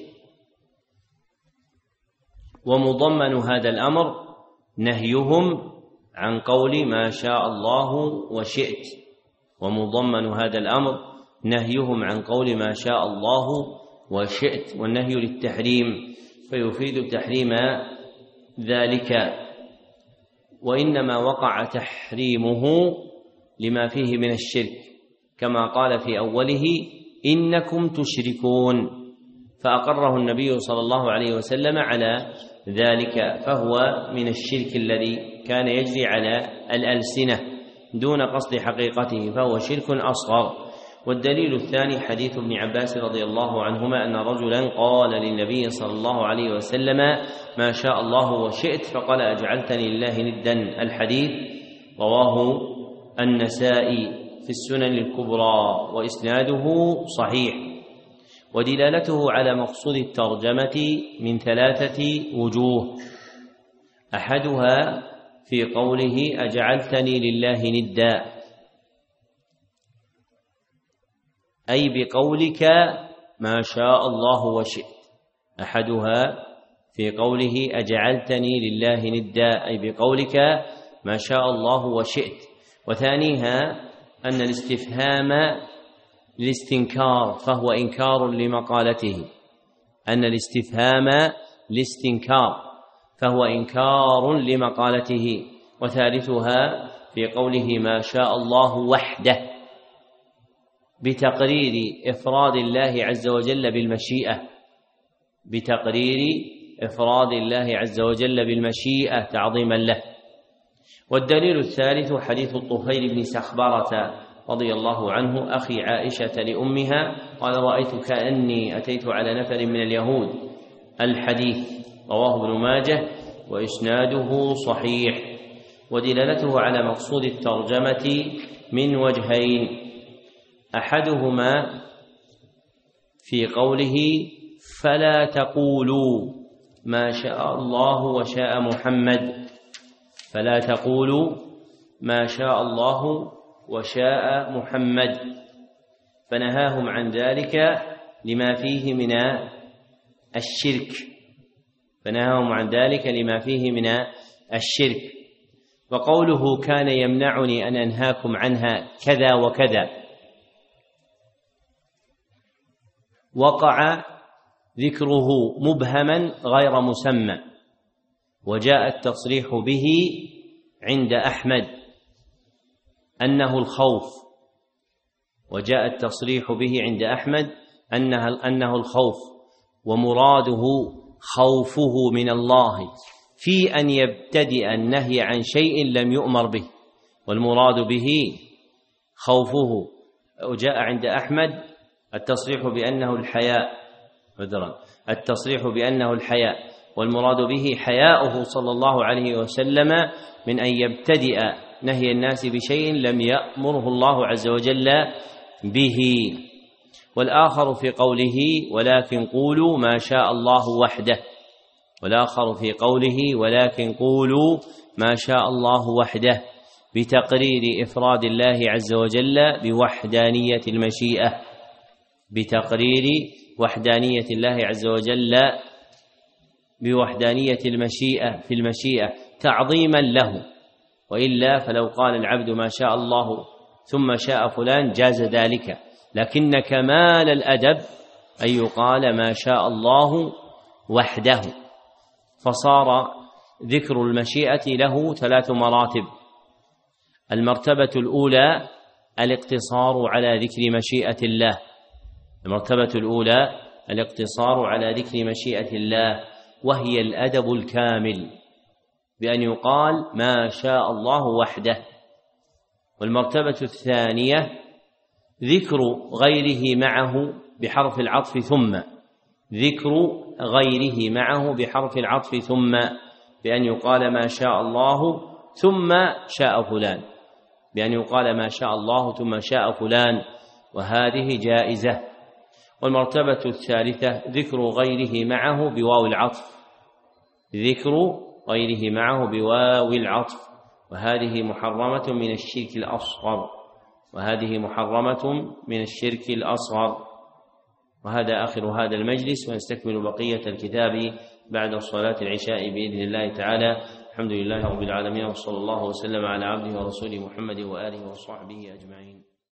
ومضمن هذا الأمر نهيهم عن قول ما شاء الله وشئت، ومضمن هذا الأمر نهيهم عن قول ما شاء الله وشئت، والنهي للتحريم فيفيد تحريم ذلك، وإنما وقع تحريمه لما فيه من الشرك، كما قال في أوله: إنكم تشركون، فأقره النبي صلى الله عليه وسلم على ذلك، فهو من الشرك الذي كان يجري على الألسنة دون قصد حقيقته، فهو شرك أصغر. والدليل الثاني حديث ابن عباس رضي الله عنهما أن رجلا قال للنبي صلى الله عليه وسلم: ما شاء الله وشئت، فقال: أجعلتني لله ندا. الحديث رواه النسائي في السنن الكبرى وإسناده صحيح. ودلالته على مقصود الترجمة من ثلاثة وجوه: أحدها في قوله: أجعلتني لله ندا، أي بقولك ما شاء الله وشئت. أحدها في قوله: أجعلتني لله ندا، أي بقولك ما شاء الله وشئت. وثانيها أن الاستفهام للاستنكار، فهو إنكار لمقالته، أن الاستفهام للاستنكار فهو إنكار لمقالته. وثالثها في قوله: ما شاء الله وحده، بتقرير إفراد الله عز وجل بالمشيئة، بتقرير إفراد الله عز وجل بالمشيئة تعظيما له. والدليل الثالث حديث الطفيل بن سخبرة رضي الله عنه أخي عائشة لأمها قال: رأيت كأني أتيت على نفر من اليهود. الحديث رواه ابن ماجه وإسناده صحيح. ودلالته على مقصود الترجمة من وجهين: أحدهما في قوله: فلا تقولوا ما شاء الله وشاء محمد، فلا تقولوا ما شاء الله وشاء محمد، فنهاهم عن ذلك لما فيه من الشرك، فنهاهم عن ذلك لما فيه من الشرك. وقوله: كان يمنعني أن أنهاكم عنها كذا وكذا، وقع ذكره مبهما غير مسمى، وجاء التصريح به عند أحمد أنه الخوف، وجاء التصريح به عند أحمد أنه, أنه الخوف، ومراده خوفه من الله في أن يبتدئ النهي عن شيء لم يؤمر به، والمراد به خوفه. وجاء عند أحمد التصريح بأنه الحياء عذرا التصريح بأنه الحياء، والمراد به حياؤه صلى الله عليه وسلم من أن يبتدئ نهي الناس بشيء لم يأمره الله عز وجل به. والآخر في قوله ولكن قولوا ما شاء الله وحده، والآخر في قوله ولكن قولوا ما شاء الله وحده بتقرير إفراد الله عز وجل بوحدانية المشيئة، بتقرير وحدانية الله عز وجل بوحدانية المشيئة في المشيئة تعظيما له، وإلا فلو قال العبد ما شاء الله ثم شاء فلان جاز ذلك، لكن كمال الأدب أن يقال ما شاء الله وحده. فصار ذكر المشيئة له ثلاث مراتب: المرتبة الأولى الاقتصار على ذكر مشيئة الله، المرتبة الأولى الاقتصار على ذكر مشيئة الله، وهي الأدب الكامل بأن يقال ما شاء الله وحده. والمرتبة الثانية ذكر غيره معه بحرف العطف ثم، ذكر غيره معه بحرف العطف ثم، بأن يقال ما شاء الله ثم شاء فلان، بأن يقال ما شاء الله ثم شاء فلان، وهذه جائزة. والمرتبة الثالثة ذكر غيره معه بواو العطف، ذكر غيره معه بواو العطف، وهذه محرمة من الشرك الأصغر، وهذه محرمة من الشرك الأصغر. وهذا آخر هذا المجلس، ونستكمل بقية الكتاب بعد صلاة العشاء بإذن الله تعالى. الحمد لله رب العالمين، وصلى الله وسلم على عبده ورسوله محمد وآله وصحبه أجمعين.